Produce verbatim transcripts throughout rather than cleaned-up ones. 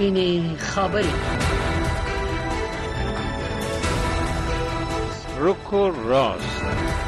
سپینې خبرې. رک و راست.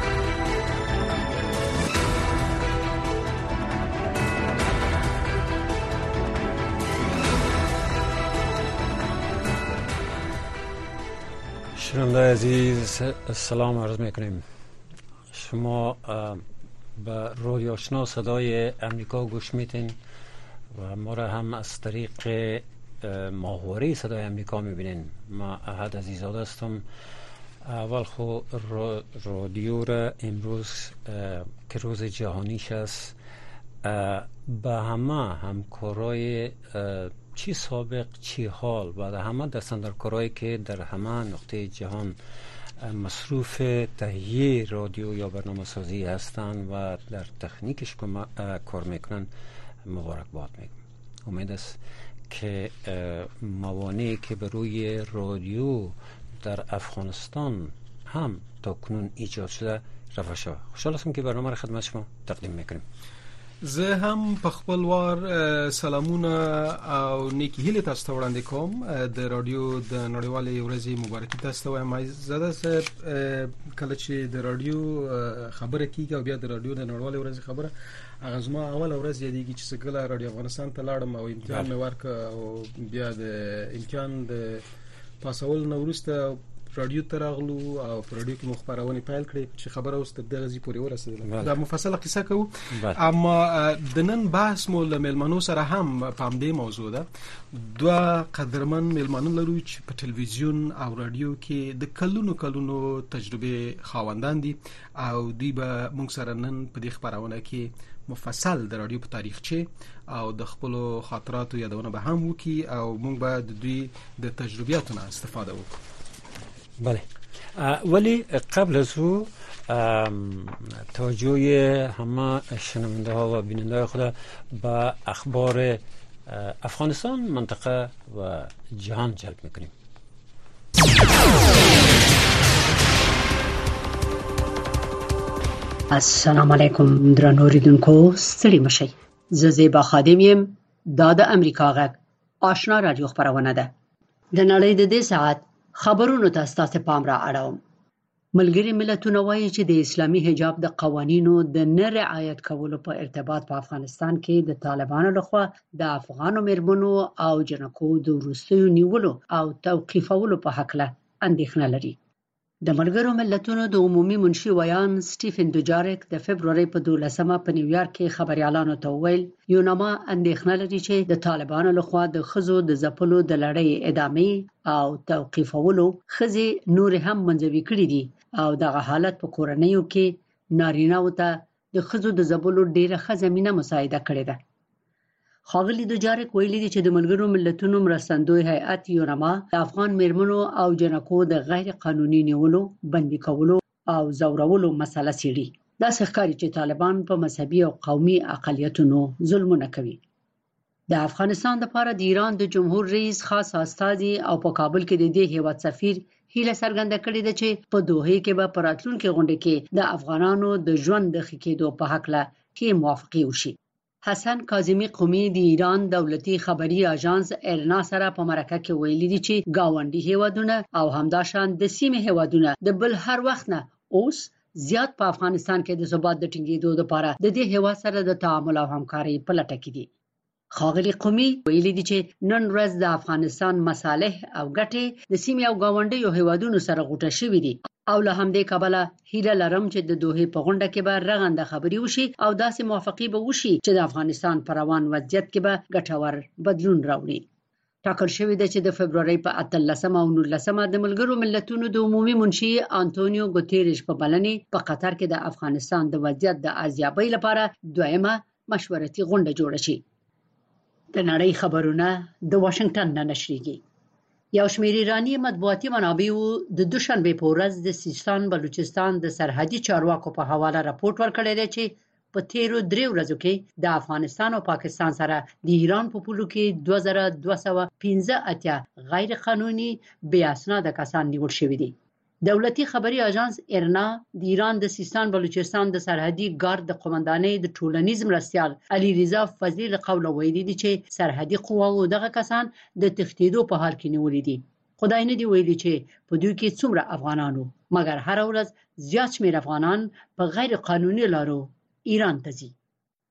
شنونده‌های عزیز سلام عرض میکنیم. شما به رادیو آشنا صدای امریکا گوش میتین و ما را هم از طریق ماهواره صدای امریکا میبینین. ما احد عزیزاده هستم. اول خو رادیو را امروز که روز جهانیش است به همه همکارای چی سابق چی حال و همه دستاندرکارایی که در همه نقطه جهان مصروف تهیه رادیو یا برنامه سازی هستند و در تکنیکش کار میکنن مبارکباد میگم. امید است که موانعی که به روی رادیو در افغانستان هم تا کنون ایجاد شده رفع شود. خوشحال هستم که برنامه را خدمت شما تقدیم میکنیم. زه هم په خپل وار سلامونه او نیکی هیله تاسو ته وړاندې کوم. د رادیو د نړیوالې ورځې مبارکي تاسو ته وایم. زه صاحب کله چې د رادیو خبره کیږي او بیا د رادیو د نړیوالې ورځې خبره هغه زما اول ورځ یادېږي چې څنګه رادیو افغانستان ته لاړم او امتحان مې ورکړ او بیا د امتحان د پاسول نه وروسته رادیو ته راغلو او په رادیو کې مخبرونه پیل کړې چې خبره اوس تر دغه ځای پورې ورسېدله. دا مفصله قصه کوو اما د نن بحث مو له مېلمنو سره هم په همدې موضوع ده. دوه قدرمن مېلمانه لرو چې په تلویزیون او رادیو کې د کلونو کلونو تجربه خاوندان دي او دوی به موږ سره نن په دې خبرونه کې مفصل د رادیو په تاریخچه او د خپل خاطراتو یادونه به هم وکي او موږ به د دوی د تجربیاتو نه استفاده وکړو. بله، ولی قبل از او توجه همه شنونده ها و بیننده خود به اخبار افغانستان، منطقه و جهان جلب میکنیم. السلام علیکم درنو اوریدونکو، ستړي مشئ. زه زیبا خادم یم. دا د امریکا غږ آشنا رادیو خبرونه ده. د نړۍ د دې ساعت خبرونو ته ستاسو پام را اړوم. ملګري ملتونه وایي چې د اسلامي حجاب د قوانینو د نه رعایت کولو په ارتباط په افغانستان کې د طالبانو لخوا د افغانو میرمنو او جنکو د وروستیو نیولو او توقیفولو په هکله اندېښنه لري. د ملګرو ملتونو د عمومي منشي ویان سټیفن دوجارک د فبرورۍ په دولسمه په نیویارک کې خبريالانو ته وویل یوناما اندېښنه لري چې د طالبانو لخوا د ښځو د ځپلو د لړۍ ادامې او توقیفولو ښځې نور هم منځوي کړي دي او دغه حالت په کورنیو کې نارینه‌و ته د ښځو د ځپلو ډېره ښه زمینه مساعده کړې ده. ښاغلي دوجارک ویلي دي چې د ملګرو ملتونو مرستندوی هیئت یوناما د افغان میرمنو او جنکو د غیر قانوني نیولو، بندي کولو او ځورولو مسله څېړي. داسې ښکاري چې طالبان په مذهبي او قومي اقلیتونو ظلمونه کوي. د افغانستان لپاره د ایران د جمهور رئیس خاص استازي او په کابل کې د دې هیواد سفیر هیله څرګنده کړې ده چې په دوحه کې به په راتلونکي غونډه کې د افغانانو د ژوند د ښه کېدو په هکله کې موافقې وشي. حسن کاظمي قومي د ایران دولتي خبري اژانس ارنا سره په مرکه کې ویلي دي چې گاونډي هیوادونه او همداشان د سیمې هیوادونه د بل هر وخت نه اوس زیات په افغانستان کې د ثبات د ټینګېدو لپاره د دې هیواد سره د تعامل او همکارۍ په لټه کې دي. ښاغلي قومي ویلي دي چې نن ورځ د افغانستان مصالح او ګټې د سیمې او گاونډیو هیوادونو سره غوټه شوې دي او له همدې کبله هیله لرم چې د دوحې په غونډه کې به رغنده خبرې وشي او داسې موافقې به وشي چې د افغانستان په روان وضعیت کې به ګټور بدلون راوړي. ټاکل شوې ده چې د فبرورۍ په اتلسمه او نولسمه د ملګرو ملتونو د عمومي منشي انټونیو ګوتيريش په بلنې په قطر کې د افغانستان د وضعیت د ارزیابۍ لپاره دویمه مشورتي غونډه جوړه شي. د نړۍ خبرونه د واشنگټن نه نشریږي. یو شمېر ایراني مطبوعاتي منابعو د دوشنبه په ورځ د سیستان بلوچستان د سرحدي چارواکو په حواله راپورټ ورکړی دی چې په تیرو درې ورځو کې د افغانستان او پاکستان سره د ایران په پولو کې دوه زره دوه سوه پنځه اتیا غیر قانوني بې اسناده کسان نیول شوي دي. دولتي خبري اژانس ایرنا د ایران د سیستان بلوچستان د سرحدي ګارد د قومندانۍ د ټولنیز مرستيال علي رضا فضلی له قوله ویلي دي چې سرحدي قواو دغه کسان د تښتیدو په حال کې نیولې دي. خدای نه دی ویلي چې په دوی کې څومره افغانانو، مګر هر ورځ زیات شمېر افغانان په غیر قانوني لارو ایران ته ځي.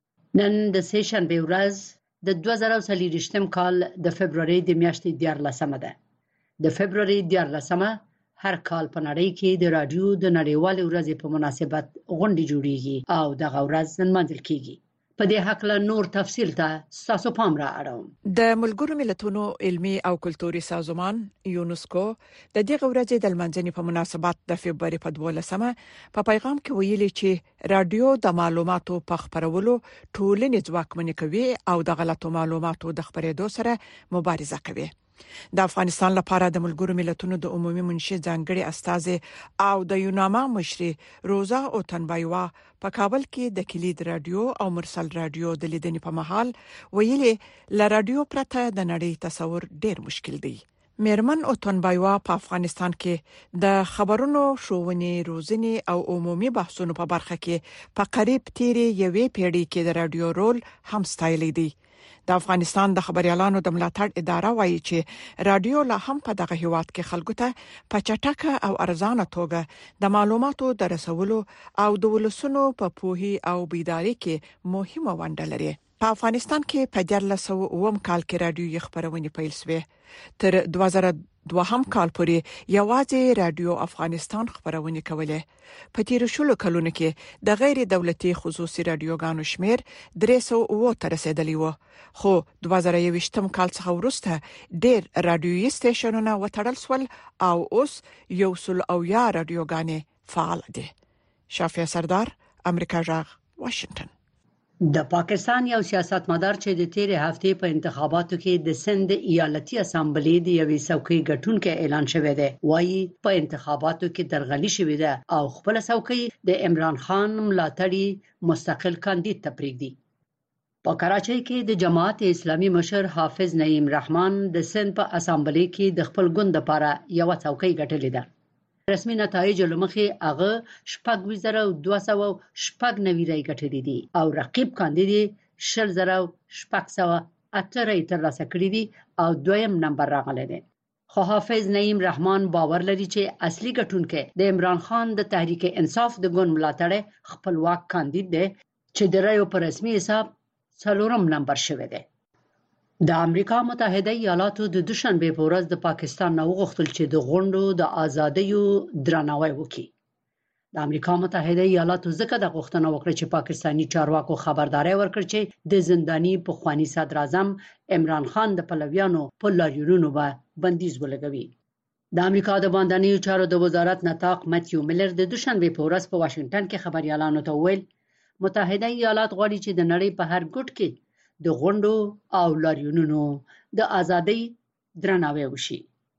نن د سه شنبه ورځ د دوه زره څلوېښتم کال د فبرवरी د میاشتې دیارلسمه ده. د فبرवरी دیارلسمه هر کال په نړۍ کې د رادیو د نړیوالې ورځې په مناسبت غونډې جوړیږي او دغه ورځ نمانځل کیږي. په دې حق له نور تفصیل ته تاسو پام را اړوم. د ملګرو ملتونو علمي او کلتوري سازمان یونسکو د دغه ورځې د لمانځنې په مناسبت د فبرवरी په دولسمه په پیغام کې ویلي چې رادیو د معلوماتو په خپرولو ټولنې ځواکمنې کوي او د غلطو معلوماتو د خپرېدو سره مبارزه کوي. د افغانستان لپاره د ملګرو ملتونو د عمومي منشي ځانګړي استازي او د یوناما مشري روزا اوتنبایوا په کابل کې د کلید رادیو او مرسل رادیو د لیدنې په محل ویلي ل رادیو پرته د نړۍ تصور ډیر مشکل دی. میرمن اوتنبایوا په افغانستان کې د خبرونو شوونې روزنې او عمومي بحثونو په برخه کې په قریب تیری یوې پیړۍ کې د رادیو رول هم ستایلی دی. د افغانستان د خبريالانو د ملاتړ اداره وایي چې رادیو لا هم په دغه هیواد کې خلکو ته په چټکه او ارزانه توګه د معلوماتو د رسولو او د ولسونو په پوهي او بیداری کې مهمه ونډه لري. په افغانستان کې په دیارلس سوه اووم کال کې رادیو خبرونه پیل شوې. تر دوه زره دوهم کال پورې یوازې رادیو افغانستان خبرونه کولې. په تیر شلو کلونو کې د غیر دولتي خصوصي رادیوګانو شمیر درې سوه اووه ته رسیدلی و، خو دوه زره یوویشتم کال څخه وروسته ډیر رادیويي سټیشنونه وټړل شول او اوس یو سل او یا رادیوګانې فعال دي. شافیه سردار، امریکا جغ، واشنگټن. د پاکستان یو سیاستمدار چې د تیرې هفتې په انتخاباتو کې د سند ایالتي اسامبلې د یوې څوکۍ ګټونکو اعلان شوی دی، وایي په انتخاباتو کې درغلي شوې ده او خپل څوکۍ د عمران خان ملاتړي مستقل کاندید ته پرېږدي. په کراچۍ کې د جماعت اسلامي مشر حافظ نعیم رحمان د سند په اسامبلې کې د خپل ګوند لپاره یو څوکۍ ګټلې ده. رسمي نتایج لمخې هغه شپږ زره دوه سوه شپږ نوي رای ګټلې دي او رقیب کاندید شل زره شپږ سوه اته رای ترلاسه کړي دي او دویم نمبر راغلی دی. خو حافظ نعیم رحمان باور لري چې اصلي ګټونکی د عمران خان د تحریک انصاف د ګوند ملاتړ خپلواک کاندید دی چې د رایو په رسمي حساب څلورم نمبر شوی دی. د امریکا متحده ایالاتو د دوشنبه په ورځ د پاکستان نه وغوښتل چې د غونډو د ازادیو درناوی وکړي. د امریکا متحده ایالاتو ځکه د غوښتنه وکړه چې پاکستانی چارواکو خبرداري ورکړي چې د زنداني پخوانی صدر اعظم عمران خان د پلویانو په لاریونونو باندې بندیز ولګوي. د امریکا د باندنیو چارو د وزارت نطاق متیو میلر د دوشنبه په ورځ په واشنگټن کې خبريالانو ته وویل متحده ایالات غواړي چې د نړۍ په هر ګوټ کې د غونډو او لاریونونو د ازادۍ درناوی وشي.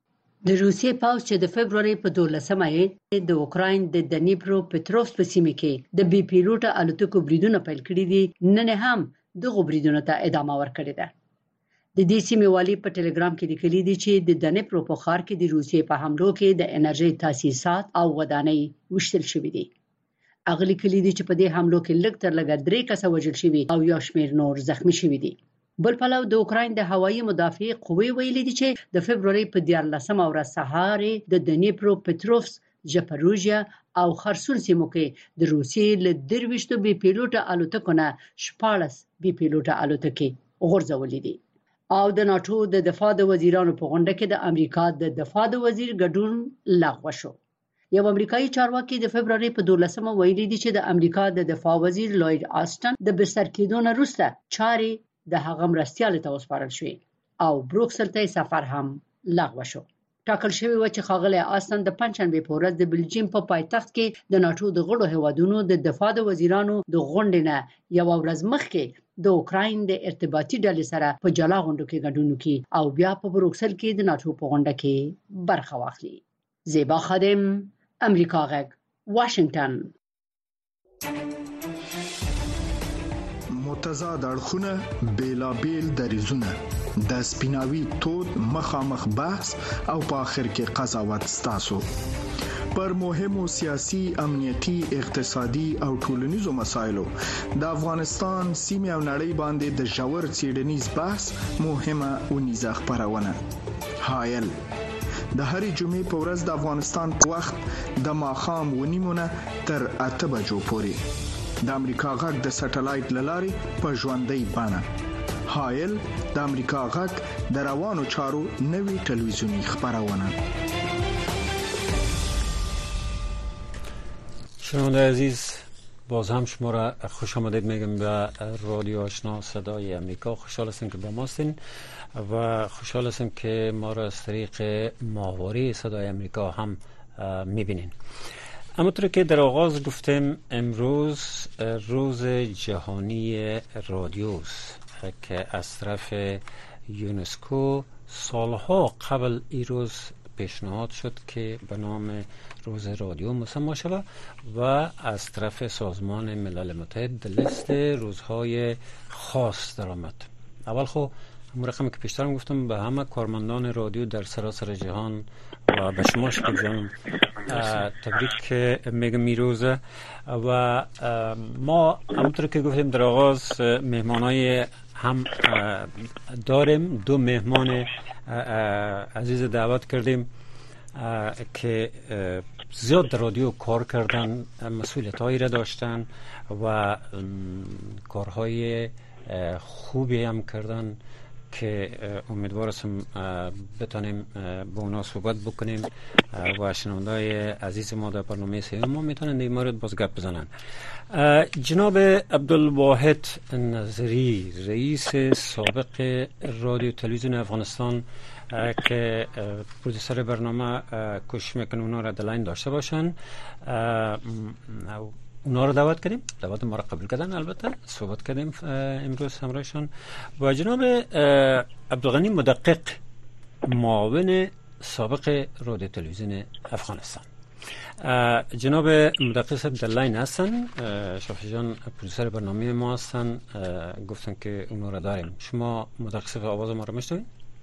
د روسیې پوځ چې د فبرवरी په دولسمه یې د اوکراین د دنیپرو پټروفسک په سیمه کې د بي پیلوټ الوتکو بریدونه پیل کړي دي، نن هم دغه بریدونو ته ادامه ورکړې ده. د دې سیمې والی په ټلګرام کې لیکلي دي چې د دنیپرو په ښار کې د روسیې په حملو کې د انرژي تاسیسات او ودانۍ وشتل شوې دي. اغلی کلی دي چې په دې حملو کې لږ تر لږه درې کسه وژل شوي او یو شمېر نور زخمی شوي دي. بل پلو د اوکراین د هوایي مدافع قوې ویلي دي چې د فبرवरी په دیارلسمه ورځ سهار د دنیپرو پټروفسک، ژپروژیا او خرسون سیمو کې د روسیې له درویشتو بي پیلوټ الوتکو نه شپاړس بي پیلوټ الوتکې غورځولې دي. او د ناتو د دفاع د وزیرانو په غونډه کې د امریکا د دفاع د وزیر ګډون لغوه شو. یو امریکایي چارواکي د فبرवरी په دولسمه ویلي دي چې د امریکا د دفاع وزیر لوید آستن د بستر کېدو نه وروسته چارې د هغه مرستیال ته وسپارل شوې او بروکسل ته سفر هم لغوه شو. ټاکل شوی و چې ښاغلی آستن د پنځشنبې په ورځ د بلجیم په پایتخت کې د ناتو د غړو هیوادونو د دفاع د وزیرانو د غونډې نه یو ورځ مخکې د اوکراین د ارتباطي ډلې سره په جلا غونډو کې ګډون وکړي او بیا په بروکسل کې د ناتو په غونډه کې برخه واخلي. زیبا خادم، امریکا غږ، واشنگټن. متضاد اړخونه، بیلابیل دریزونه، د سپیناوي تود مخامخ بحث او په آخر کې قضاوت ستاسو. پر مهمو سیاسي، امنیتي، اقتصادي او ټولنیزو مسایلو د افغانستان سیمه او نړۍ باندې د ژور څېړنیز بحث مهمه ونیزه خبرونه. هایل د هرې جمعې په ورځ د افغانستان په وخت د ماښام ونیمونه تر اته بجو پورې د امریکا غږ د سټلایټ للارې په ژوندۍ بڼه. هایل د امریکا غږ د روانو چارو نوې ټلویزیونی خبرونه. شنونده عزیز، باز هم شما را خوش آمدید میگم به رادیو آشنا صدای امریکا. خوشحال هستیم که با ما هستین و خوشحال هستیم که ما را از طریق ماهواره صدای امریکا هم میبینین. همونطور که در آغاز گفتیم، امروز روز جهانی رادیوست که از طرف یونسکو سالها قبل این روز پیشنهاد شد که به نام روز رادیو مسمى شود و از طرف سازمان ملل متحد لیست روزهای خاص در آمد. اول خب همون رقمی که پیشترم گفتم به همه کارمندان رادیو در سراسر جهان و به شما شکل جان تبریک میگم این روزه. و ما همونطور که گفتیم در آغاز مهمانای هم داریم. دو مهمان عزیز دعوت کردیم که زیاد در رادیو کار کردن، مسئولیت هایی را داشتن و کارهای خوبی هم کردن که امیدوار هستم بتانیم با اونا صحبت بکنیم و شنونده‌های عزیز ما در برنامه سیوم ما میتونن این مورد باز گپ بزنن. جناب عبدالواحد نظری، رئیس سابق رادیو تلویزیون افغانستان که پرودوسر برنامه کوشش میکنه اونا را دلاین داشته باشن، اونا رو دعوت کردیم، دعوت ما را قبول کردن، البته صحبت کردیم امروز همراهشان. و جناب عبدالغنی مدقق، معاون سابق رادیو تلویزیون افغانستان. جناب مدقق صاحب در لاین هستن، شافی جان پرودوسر برنامه ما هستن، گفتن که اونا رو داریم. شما مدقق صاحب آواز ما رو میشنوید؟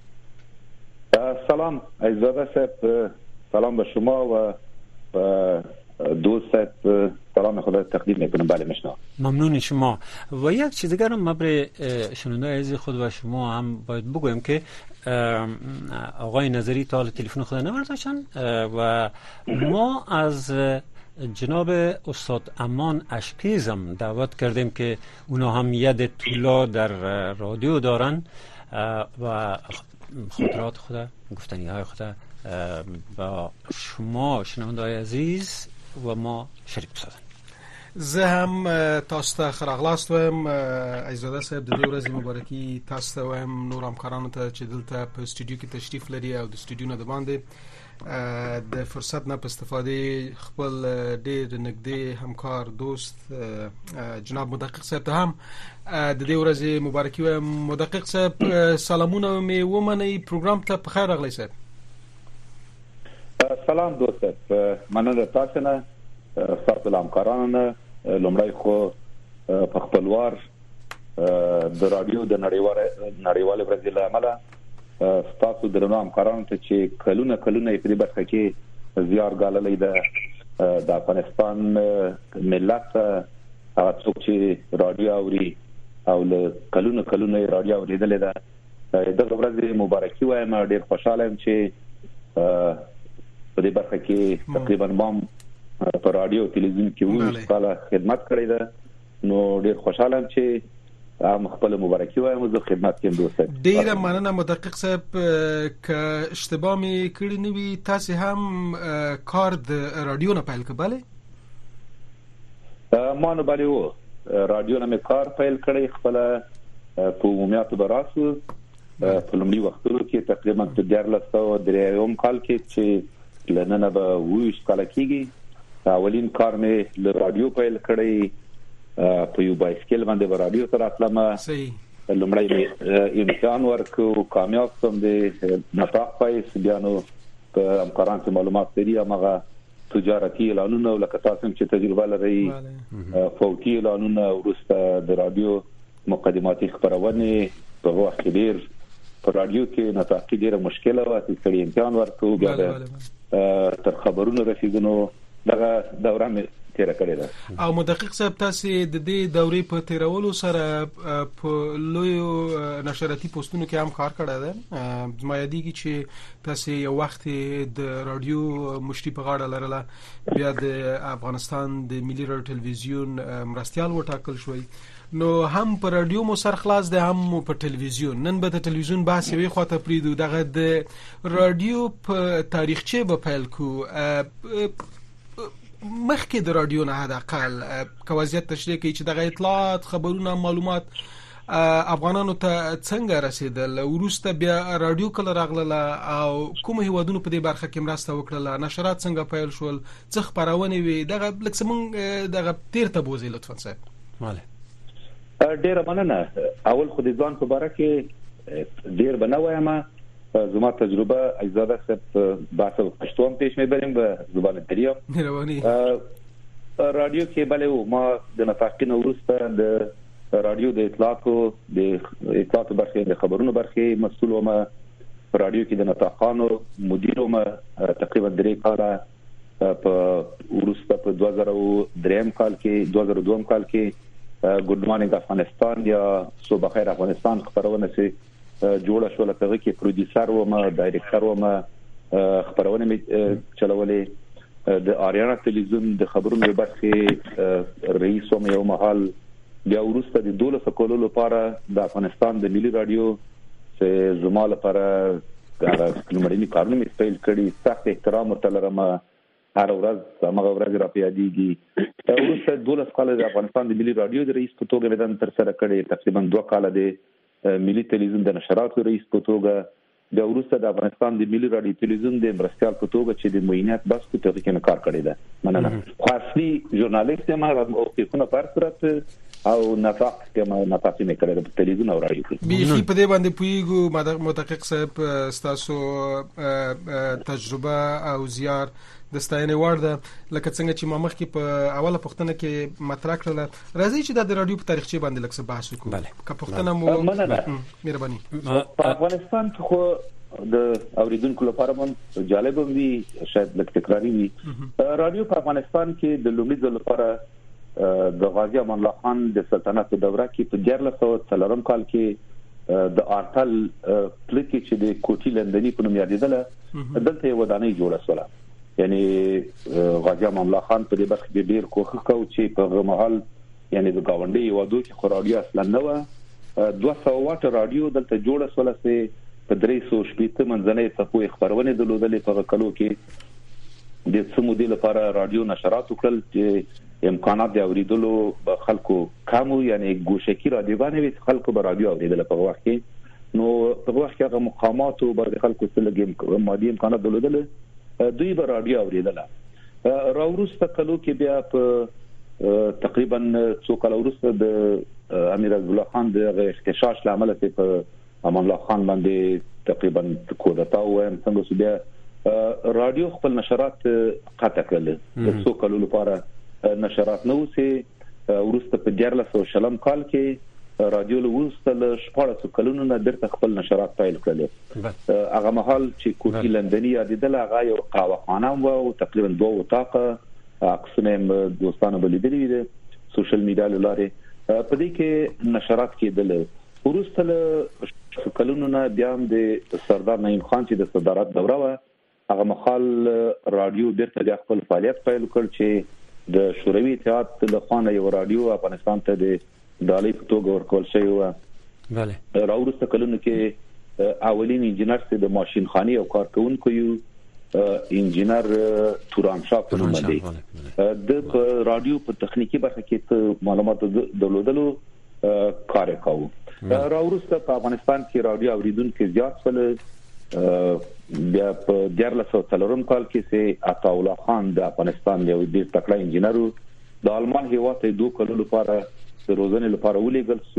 سلام عزیزاده صاحب، سلام به شما و دوست صاحب، سلام خدا تقدیم میکنم. بله میشنوم. ممنون شما. و یک چیز دیگر هم برای شنونده‌های عزیز خود و شما هم باید بگویم که آقای نظری تا حالا تلفن خود نبرداشتن و ما از جناب استاد امان اشپیزم دعوت کردیم که اونا هم ید طولا در رادیو دارن و خاطرات خود، گفتنی های خود با شما شنونده‌های عزیز و ما شریک بسازن. زه هم تاسو ته خراغلاست وم عزیزاده صاحب، د دې ورځې مبارکي تاسو ته وایم، نور همکارانو ته چې دلته په استودیو کې تشریف لري او د استودیو نه د باندې د فرصت نه په استفاده خپل ډېر نږدې همکار دوست جناب مدقق صاحب ته هم د دې ورځې مبارکي وایم. مدقق صاحب سلامونه مې ومنئ، پروګرام ته په خیر راغلی صاحب. سلام دوست صاحب، مننه تاسو نه، ستاسو له همکارانو نه. لومړی خو په خپلوار د رادیو د نړیوالې ورځې له امله ستاسو درنو همکارانو ته چې کلونه کلونه یې په دې برخه کې زیار ګاللی ده، د افغانستان ملت هغه څوک چې رادیو اوري او له کلونه کلونه یې رادیو اورېدلې ده، دغه ورځې مبارکي وایم. ډېر خوشحاله یم چې په دې برخه کې تقریبا ما په رادیو تلویزیون کې اووه کاله خدمت کړې ده، نو ډېر خوشحاله یم چې هم خپل مبارکي وایم، زه خدمت کوم دوست. ډېره مننه مدقق صاحب. که اشتباه مې کړی نه وي، تاسو هم کار د رادیو نه پیل کړ؟ بله ما نو بله و رادیو نه مې کار پیل کړی، خپله په عمومیاتو به راسو په لومړي وختونو کې تقریبا په دیارلس سوه درېیم کال کې چې له ننه به اووه ویشت کاله کېږي. اولین کار مې له رادیو پیل کړی، په یو بایسکل باندې به رادیو ته راتلم. لومړی مې امتحان ورکړ، کامیاب شوم د نطاق پایس. بیا نو په همکاران چې معلومات لري هماغه تجارتي اعلانونه، لکه تاسو چې تجربه لرئ، فوقي اعلانونه، وروسته د رادیو مقدماتي خبرونه. په وخت کې ډېر په رادیو کې نطاقي ډېره مشکله وه چې سړي امتحان ورکړو، بیا د تر خبرونو رسیدنو دغه دوره مې تیر کړی ده. او مدقق صاحب تاسو د دې دورې په تیرولو سره په لوی نشراتي پوسټونو کې هم کار کړی دی. زما یادېږي چې تاسو یو وخت د رادیو مشتي په غاړه لرله، بیا د افغانستان د ملي رادیو ټلویزیون مرستیال وټاکل شوی، نو هم په رادیو مو سر خلاص ده هم په ټلویزیون. نن به د ټلویزیون بحث یوې خواته پریدو، دغه د رادیو په تاریخچه به پیل کو. مخکې د رادیو نه حد اقل کوازیت تشریح کوي چې دغه اطلاعات، خبرونه، معلومات افغانانو ته څنګه رسیدل، ورسته بیا رادیو کله راغله او کوم هیوادونو په دې برخه کې مرسته وکړه، نشرات څنګه پیل شول، څه خبرونه وي، دغه لکه څنګه دغه تیر ته بوزي لطفا صاحب. ماله ډیر مننه. اول خو د ځان په باره کې ډیر بنوایم. زما تجربه ایزاده صاحب باسه پښتون پیش مې بریم به زبان دریم مهرباني. رادیو کې بلې ما د نفاقین ورسته د رادیو د اطلاعاتو د اطلاعاتو برخه د خبرونو برخه مسؤل وم. رادیو کې د نفاقانو مدیر وم تقریبا درې کاله. په ورسته په دوه زره درې کال کې دوه زره دوه کال کې ګډ مارنینګ افغانستان یا صبح خیر افغانستان خبرونه سي جوړه شو. لکه کې پروډوسر و ما ډایرکټر و ما خبرونه مې چلولې. د آریانا ټلویزیون د خبرونو برخه رئیس و مې یو محل. بیا ورسته د دولت کولو لپاره د افغانستان د ملي رادیو چې زما لپاره دا کومړنی کارونه مې پیل کړي. سخت احترام ورته هر ورځ هغه ورځ را پیادېږي. ورسته دولت کال د افغانستان د ملي رادیو د رئیس په توګه مې تر سره کړي. تقریبا دوه کال د ملي ټلویزیون د نشراتو رئیس په توګه. د ورسته د افغانستان د ملي رادیو ټلویزیون د مرستیال په توګه چې د معاینات بس په توګه کې کار کړی ده. مننه. خو اصلي ژورنالیست یم او حقوقونه پر صورت او نفاق کما نفاق نه کړی د ټلویزیون او رادیو کې. بیخي په دې باندې پویګو مدقق صاحب تاسو تجربه او زیار د ستاینې وړ ده. لکه څنګه چې ما مخکې په اوله پوښتنه کې مطرح کړل، راځي چې د رادیو په تاریخچه باندې لکه څه بحث وکړو. که پوښتنه مو مهرباني. په افغانستان کې خو د اوریدونکو لپاره هم جالب وي، شاید لکه تکراری وي. رادیو په افغانستان کې د لومړي ځل لپاره د غازی امان الله خان د سلطنت دوره کې په دیارلس سوه څلورم کال کې د آرتل پلکی چې د کوټی لندنی په نوم یادېدله دلته یو ودانۍ جوړه شوه. یعنی غازی امان الله خان په دې برخه کې ډیر کوښښ کاوه چې په هغه مهال یعنی د گاونډي یوادو کې خو رادیو اصلا نه و. دوه سوه واټ رادیو دلته جوړه شوه چې په درې سوه شپږ منځنۍ څپو خبرونه درلودلې. په کلو کې د سمودي لپاره رادیو نشرات وکړل چې امکانات د اوریدلو خلکو کمو، یعنی ګوشکی رادیوګانې وي خلکو به رادیو اوریدل په وخت کې. نو په وخت کې هغه مقامات او بعض خلکو څه لګیم مادي امکانات درلودل دوی به رادیو اوریدله. راورسته کلو کې بیا په تقریبا څو کال وروسته د امیر عبد الله خان د اختشاش لامل په امان الله خان باندې تقریبا کودتا وایم څنګه بیا رادیو خپل نشرات قطع کړل. د څو کالو لپاره نشرات نه وسی. ورسته په دیارلس سوه شلم کال کې رادیو له وروسته له شپاړسو کلونو نه بیرته خپل نشرات پیل کړل. هغه مهال چې کوټی لندنی یادېدله هغه یو قهوهخانه و او تقریبا دوه اتاقه عکسونه دوستانو بلیدلي دي سوشل میډیا لاره. په دې کې نشرات کېدل. وروسته له کلونو نه بیا هم د سردار نعیم خان چې د صدارت دوره و هغه مهال رادیو بیرته د خپل فعالیت پیل کړ چې د شوروي اتحاد له خوا یو رادیو افغانستان ته د دالي په توګه ورکول شوی و. بله راورسته کلونو کې اولین انجینر چې د ماشين خاني او کارکونکو یو انجینر توران شاه په نوم دی. د رادیو په تخنیکی برخه کې معلومات درلودلو کار کاوه. راورسته په افغانستان کې رادیو اوریدونکو زیات شول. بیا په دیارلس سوه څلورم کال کې سي عطا الله خان د افغانستان یو ډیر تکړه انجینر د آلمان هیواد ته دوه کلونو لپاره د روزنې لپاره ولېګل سو.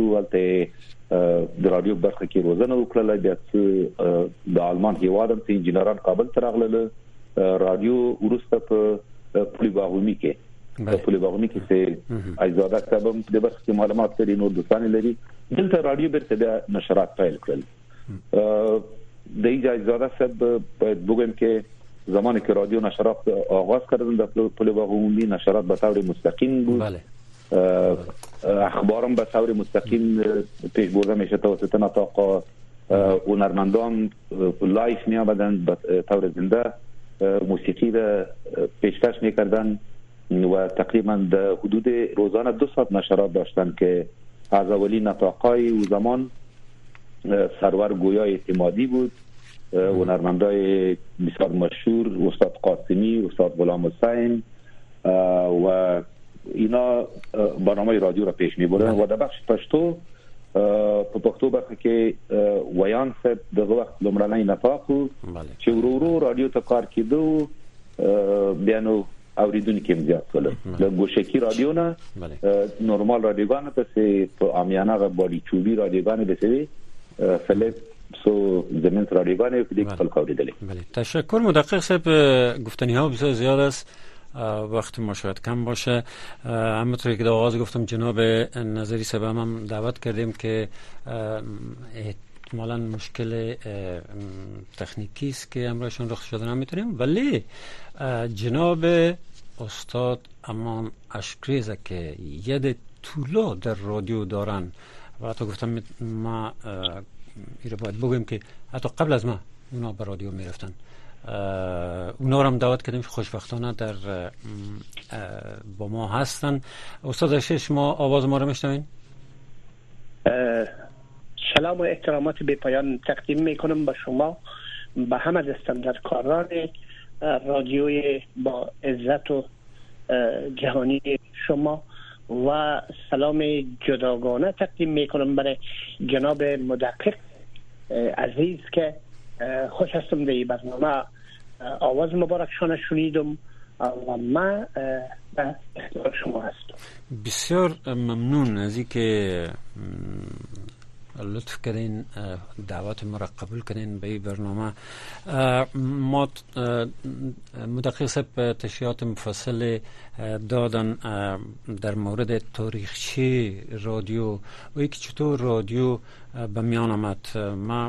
ولته د رادیو برخه کې روزنه وکړه. بیا د آلمان هیواد هم انجینران کابل ته راغلل. رادیو ورسته په پولیباغومی کې په پولیباغومی کې سي ایزاده صاحب د برخه کې معلومات لري، نور دوستان لري. دلته رادیو برته د نشرات پیل کړل. د ایزاده صاحب په بوګم کې زمانی که رادیو نشرات آغاز کردن در پل باغ عمومی، نشرات به طور مستقیم بود. بله. اخبارم به طور مستقیم پیش برده میشه توسط نطاق هنرمندان، لایف می آمدن به طور زنده موسیقی را پیشکش میکردن و تقریبا در حدود روزانه دو ساعت نشرات داشتن که از اولین نطاقای او زمان سرور گویا اعتمادی بود، هنرمندای بسیار مشهور، استاد قاسمی، استاد غلام حسین و اینا برنامه رادیو را پیش می بردن. و در بخش پشتو په پښتو برخه کې ویان صاحب دغه وخت لومړنی نطاق و چې ورو ورو رادیو ته کار کېدو، بیا نو اوریدونکي هم زیات شول. له ګوشکی رادیو نه نورمال رادیوګانو ته په عامیانه غباري چوبي رادیوګانو به سوي فلیپس و زمین رادیوګانو په دې خپل کوریدل. بله، تشکر. مدقق صاحب، گفتنی ها بسیار زیاد است، وقت ما شاید کم باشه. همونطوری که در آغاز گفتم جناب نظری صاحب هم دعوت کردیم که احتمالاً مشکل تکنیکی است که امرایشان رخ شده نمیتونیم، ولی جناب استاد امان اشکریزه که ید طولا در رادیو دارن و حتی گفتم ما ایره باید بگویم که حتی قبل از ما اونا به رادیو میرفتن، اونا رو هم دعوت کردیم که خوشبختانه در با ما هستن. استاد اشکری، شما آواز ما رو میشنوین؟ سلام و احترامات بی پایان تقدیم میکنم به شما، به همه دستندرکاران رادیوی با عزت و جهانی شما، و سلام جداگانه تقدیم میکنم برای جناب مدقق عزیز که خوش هستم در این برنامه آواز مبارکشان شنیدم و من به اختیار شما هستم. بسیار ممنون از اینکه لطف کردین دعوت ما را قبول کردین به این برنامه. ما مدقق صاحب تشریحات مفصل دادن در مورد تاریخچه رادیو و اینکه چطور رادیو به میان آمد. ما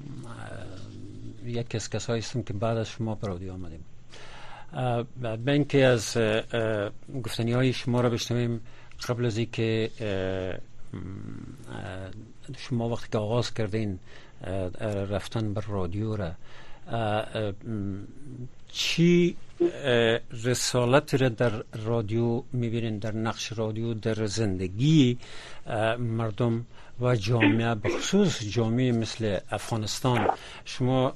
یکی از کسایی هستم که بعد از شما به رادیو آمدیم. به اینکه از گفتنی های شما را بشنویم، قبل از اینکه شما وقتی که آغاز کردین رفتن بر رادیو را، چی رسالت را در رادیو میبینین، در نقش رادیو در زندگی مردم و جامعه، بخصوص جامعه مثل افغانستان؟ شما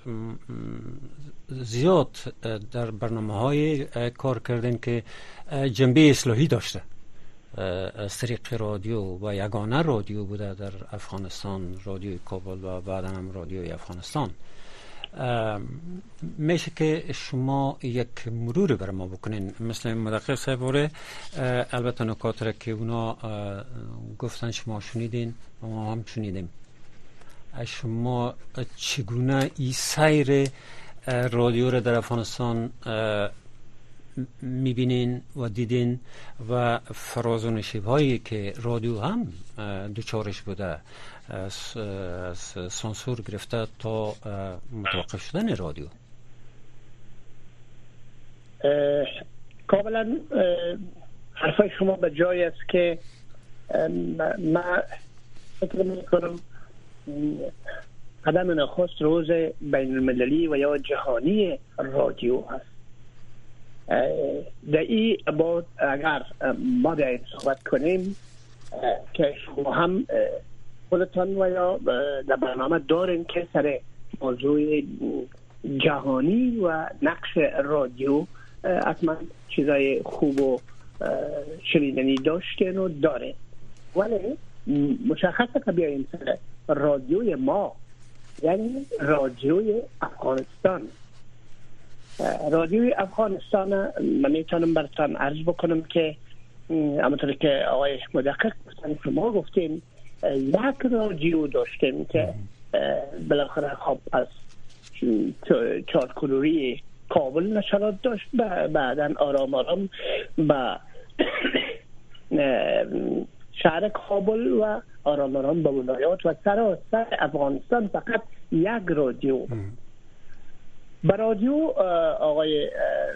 زیاد در برنامه های کار کردین که جنبه اصلاحی داشته از طریق رادیو و یگانه رادیو بوده در افغانستان، رادیوی کابل و بعدا هم رادیوی افغانستان. میشه که شما یک مرور بر ما بکنین مثل مدقق صاحب وره، البته نکات را که اونا گفتن شما شنیدین و ما هم شنیدیم. شما چگونه ای سیر رادیو را در افغانستان میبینین و دیدین و فراز و نشیب هایی که رادیو هم دوچارش بوده، سانسور گرفته تا متوقف شدن رادیو؟ کاملا حرفای شما به جای است که من فکر میکنم قدم نخست روز بین المللی و یا جهانی رادیو هست. در این بعد اگر ما در این صحبت کنیم که شما هم خودتان و یا در برنامه دارین که سر موضوع جهانی و نقش رادیو حتما چیزای خوب و شنیدنی داشتین و داره، ولی مشخصه که بیاییم سر رادیوی ما، یعنی رادیوی افغانستان. رادیوی افغانستان من میتونم براتون عرض بکنم که همونطور که آقای مدقق گفتن، شما گفتین یک رادیو داشتیم که بالاخره خب از چهار کلوری کابل نشرات داشت، بعدا آرام آرام با شهر کابل و آرام آرام به ولایات و سراسر افغانستان فقط یک رادیو. به رادیو آقای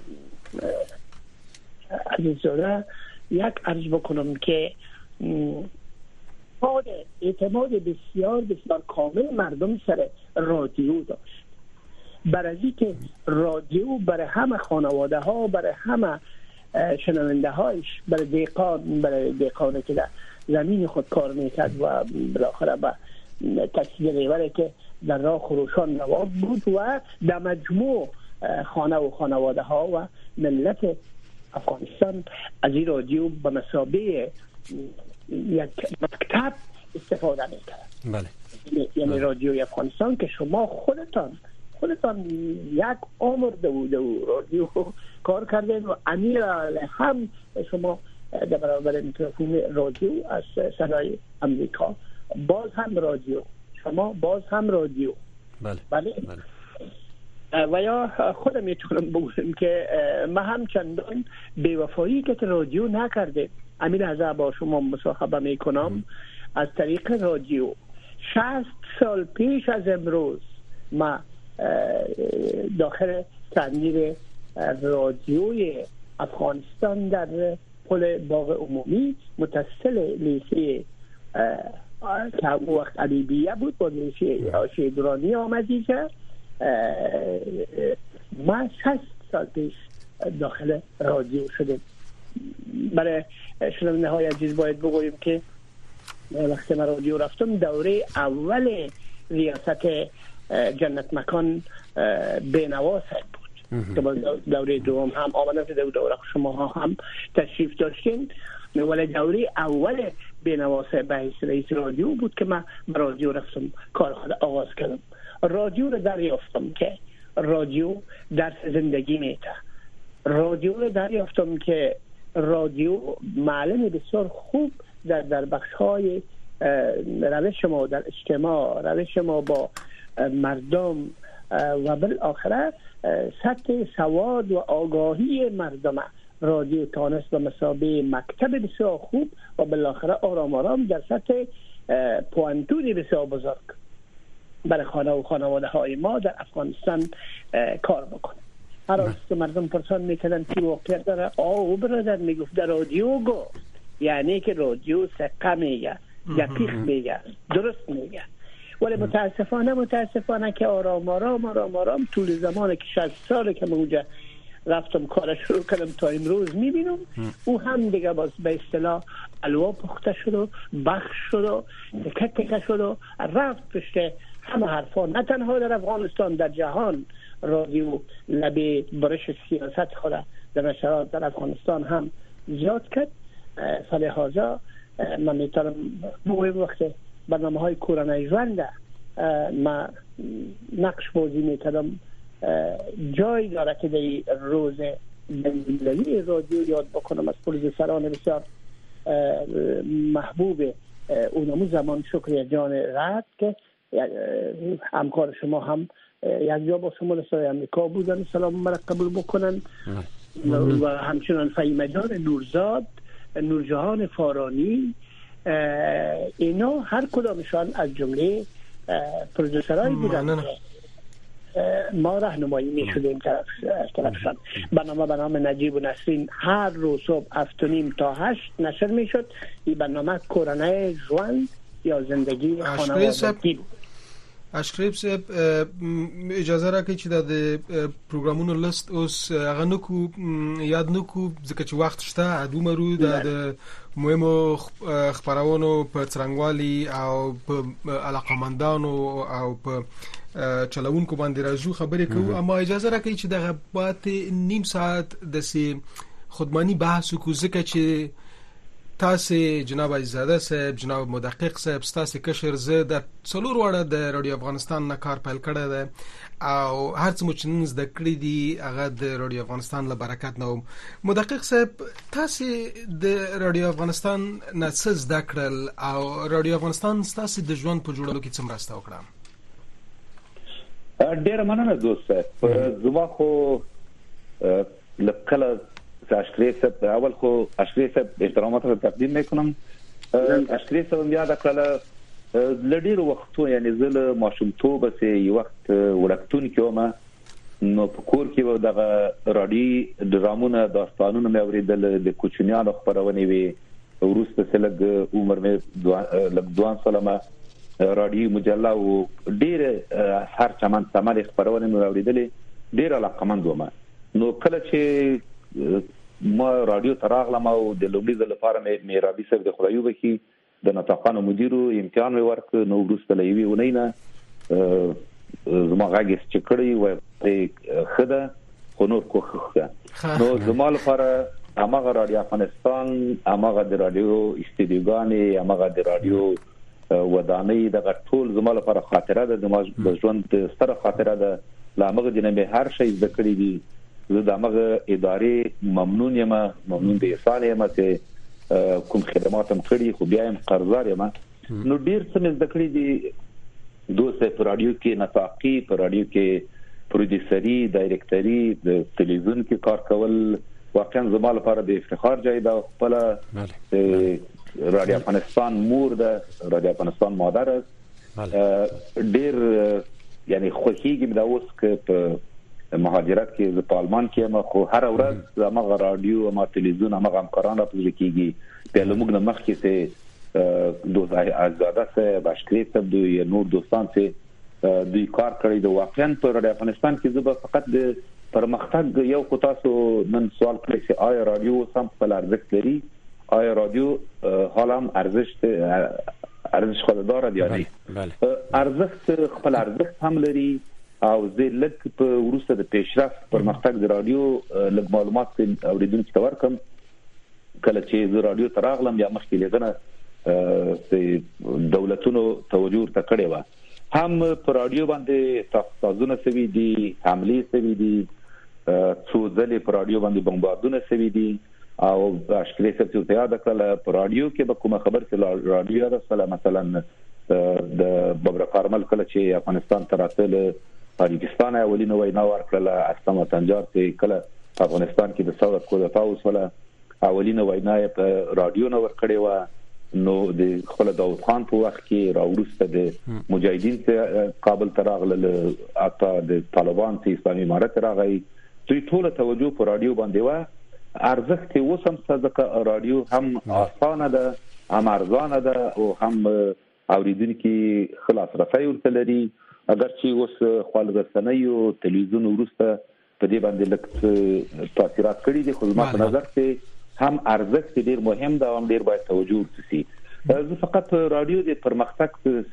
عزیززاده یک عرض بکنم که اعتماد بسیار بسیار کامل مردم سر رادیو داشت، برای اینکه رادیو برای همه خانواده ها، برای همه شنونده هایش، برای دیقان برای دیقانی که در زمین خود کار میکرد و بالاخره به تکثیر ریوره که در راه خروشان نواب بود و در مجموع خانه و خانواده ها و ملت افغانستان از این رادیو به مثابه یک مکتب استفاده میکرد. بله. یعنی رادیوی افغانستان که شما خودتان خودتان یک عمر دو دو رادیو کار کردین و امیر هم شما در برابر میکروفون رادیو از صدای امریکا باز هم رادیو، شما باز هم رادیو. بله. بله. بله. و یا خودم میتونم بگم که ما هم چندان بی‌وفایی که رادیو نکرده. امیر حضا با شما مصاحبه میکنم از طریق رادیو. شصت سال پیش از امروز ما داخل تعمیر رادیوی افغانستان در پل باغ عمومی متصل لیسه که وقت عبیبیه بود با لیسه شیدرانی آمدی که ما شصت سال پیش داخل رادیو شده. برای شنونده های عزیز باید بگویم که وقتی من رادیو رفتم دوره اول ریاست جنت مکان بینوا صاحب بود که با دوره دوم هم آمدن که دوره شما ها هم تشریف داشتین، ولی دوره اول بینوا صاحب به حیث رئیس رادیو بود که من به رادیو رفتم کار خود آغاز کردم. رادیو رو دریافتم که رادیو درس زندگی میده. رادیو رو دریافتم که رادیو معلم بسیار خوب در در بخش های روش ما در اجتماع، روش ما با مردم و بالاخره سطح سواد و آگاهی مردم رادیو تانست به مثابه مکتب بسیار خوب و بالاخره آرام آرام در سطح پوانتونی بسیار بزرگ برای خانه و خانواده های ما در افغانستان کار بکنه. هر روز که مردم پرسان میکردن که واقعیت داره، آه برادر میگفت در رادیو گفت، یعنی که رادیو سقه میگه، دقیق میگه، درست میگه. ولی متاسفانه متاسفانه که آرام آرام آرام آرام طول زمانی که شصت ساله که من اونجا رفتم کار شروع کردم تا امروز میبینم او هم دیگه باز به اصطلاح الوا پخته شد و بخش شد و تکه تکه شد و رفت پشت همه حرفا. نه تنها در افغانستان، در جهان رادیو لبه برش سیاست خود در نشرات در افغانستان هم زیاد کرد. فلحاظا من میتونم بگویم وقت برنامه های کورانای ژوند ما نقش بازی میکردم جای داره که در روز بین‌المللی رادیو یاد بکنم از پروژه‌سران بسیار محبوب اونمو زمان شکریه جان رد که همکار شما هم یک جا با شما سرای امریکا بودن، سلام مرا قبول بکنن و همچنان فهیمه جان نورزاد، نورجهان فارانی، اینا هر کدامشان از جمله پروژه‌سرای بودن که ما راهنمایی می‌شدیم طرف طرفشان. برنامه برنامه نجیب و نسرین هر روز صبح هفت و نیم تا هشت نشر میشد. این برنامه کورانای ژوند یا زندگی خانوادگی بود. اشکریب صاحب اجازه راکړئ چې د پروګرامونو لست اوس هغه نکو یاد نکو ځکه چې وخت شته دومره د مهمو خبرونو په څرنګوالي او په علاقمندانو او په چلوونکو باندې راځو خبرې کوو، اما اجازه راکړئ چې دغه بات نیم ساعت د سي خودمانی بحث کو ځکه چې تاسو جناب عزیزاده صاحب، جناب مدقق صاحب، تاسو کشر زه د څلور وړه د رادیو افغانستان نه کار پیل کړی دی او هر څه مو چې نن زده کړي دي هغه د رادیو افغانستان له برکت نه. مدقق صاحب تاسو د رادیو افغانستان نه څه زده کړل او رادیو افغانستان تاسو د ژوند په جوړولو کې څه مرسته وکړه؟ ډېر مننه دوست صاحب. زما خو لکه اشکری صاحب اول خو اشکری صاحب احترامات رو تقدیم میکنم. اشکری صاحب یاد کړل لډیر وختو یعنی زله ماشومتوب سه یو وخت ورکتون کې ما نو په کور کې دغه رادیو ډرامونه داستانونه مې اوریدل د کوچنیانو خبرونه وي ورسته سلګ عمر مې لګ دوان سلامه رادیو مجله او ډیر هر چمن سمال خبرونه مې اوریدلې ډیر علاقمند ومه نو کله چې ما رادیو تراغلم او د لومړي ځل لپاره مې میرابي صاحب د خدایو بکی د نطاقانو مدیرو امتحان ورک نو ورسته لوي ونینا زما غاګس چې کړی و خدا خو نور کوخه نو زما لپاره امغه رادیو افغانستان امغه د رادیو استدیوګانی امغه د رادیو ودانۍ د ټول زما لپاره خاطره ده د ژوند ستره خاطره ده لامغه د نه هر شی ذکرې دي زه د امغه ادارې ممنون یم ممنون دي احسان یم چې کوم خدمات هم کړی خو بیا هم قرضدار یم نو ډیر څه ذکرې دي دوسه پر رادیو کې نطاقي پر رادیو کې پروډوسري ډایرکټري د ټلویزیون کې کار کول واقعا زما لپاره د افتخار ځای ده خپل رادیو افغانستان مور ده رادیو افغانستان مادر ډیر یعنی خوښیږم دا اوس کې مهاجرت کې د پالمان کې ما خو هر ورځ زموږ رادیو او ټلویزیون هغه همکاران راپورته کیږي په لمغ نه مخ کې ته دوه آزاده سه باشکری ته دوی نور دوستان سه دوی کار کړی د واقعا په رادیو افغانستان کې زه فقط د پرمختګ یو خو تاسو نن سوال کړی چې آیا رادیو سم خپل ارزښت لري آیا رادیو حالم ارزښت ارزښت خوددار دی یا نه ارزښت خپل ارزښت هم لري او زه لکه په ورسته د پیشرفت پرمختګ د رادیو لږ معلومات اوریدونکو ته ورکم کله چې زه رادیو تراغلم یا مخکې لګنه چې دولتونو توجه ته کړی و هم پر رادیو باندې تاسو سوي دي حمله سوي دي څو ځلې پر رادیو باندې بمباردونه سوي دي او اشکري څه ته یاد کړل پر رادیو کې به کوم خبر چې رادیو دا سلام مثلا د ببر کارمل کله چې افغانستان تراتل پاکستان اولینو وینا ورکړل اسامه تنجار چې کله افغانستان کې د ثورت کوله تاسو ولا اولینو وینا په رادیو نو ورکړی و نو د خپل داوود خان په وخت کې راورسته د مجاهدین ته کابل تراغل اتا د طالبان ته اسلامي امارت راغی دوی ټول توجه په رادیو باندې و ارزښت یې وسم صدقه رادیو هم آسانه ده هم ارزانه ده او هم اوریدونکو خلاص رسای ورته لري اگر چې اوس خپل رسنۍ او ټلویزیون ورسته په دې باندې لکه تاثیرات کړي دي خو ما په نظر کې هم ارزښت ډیر مهم ده او ډیر باید توجه وشي زه فقط رادیو د پرمختګ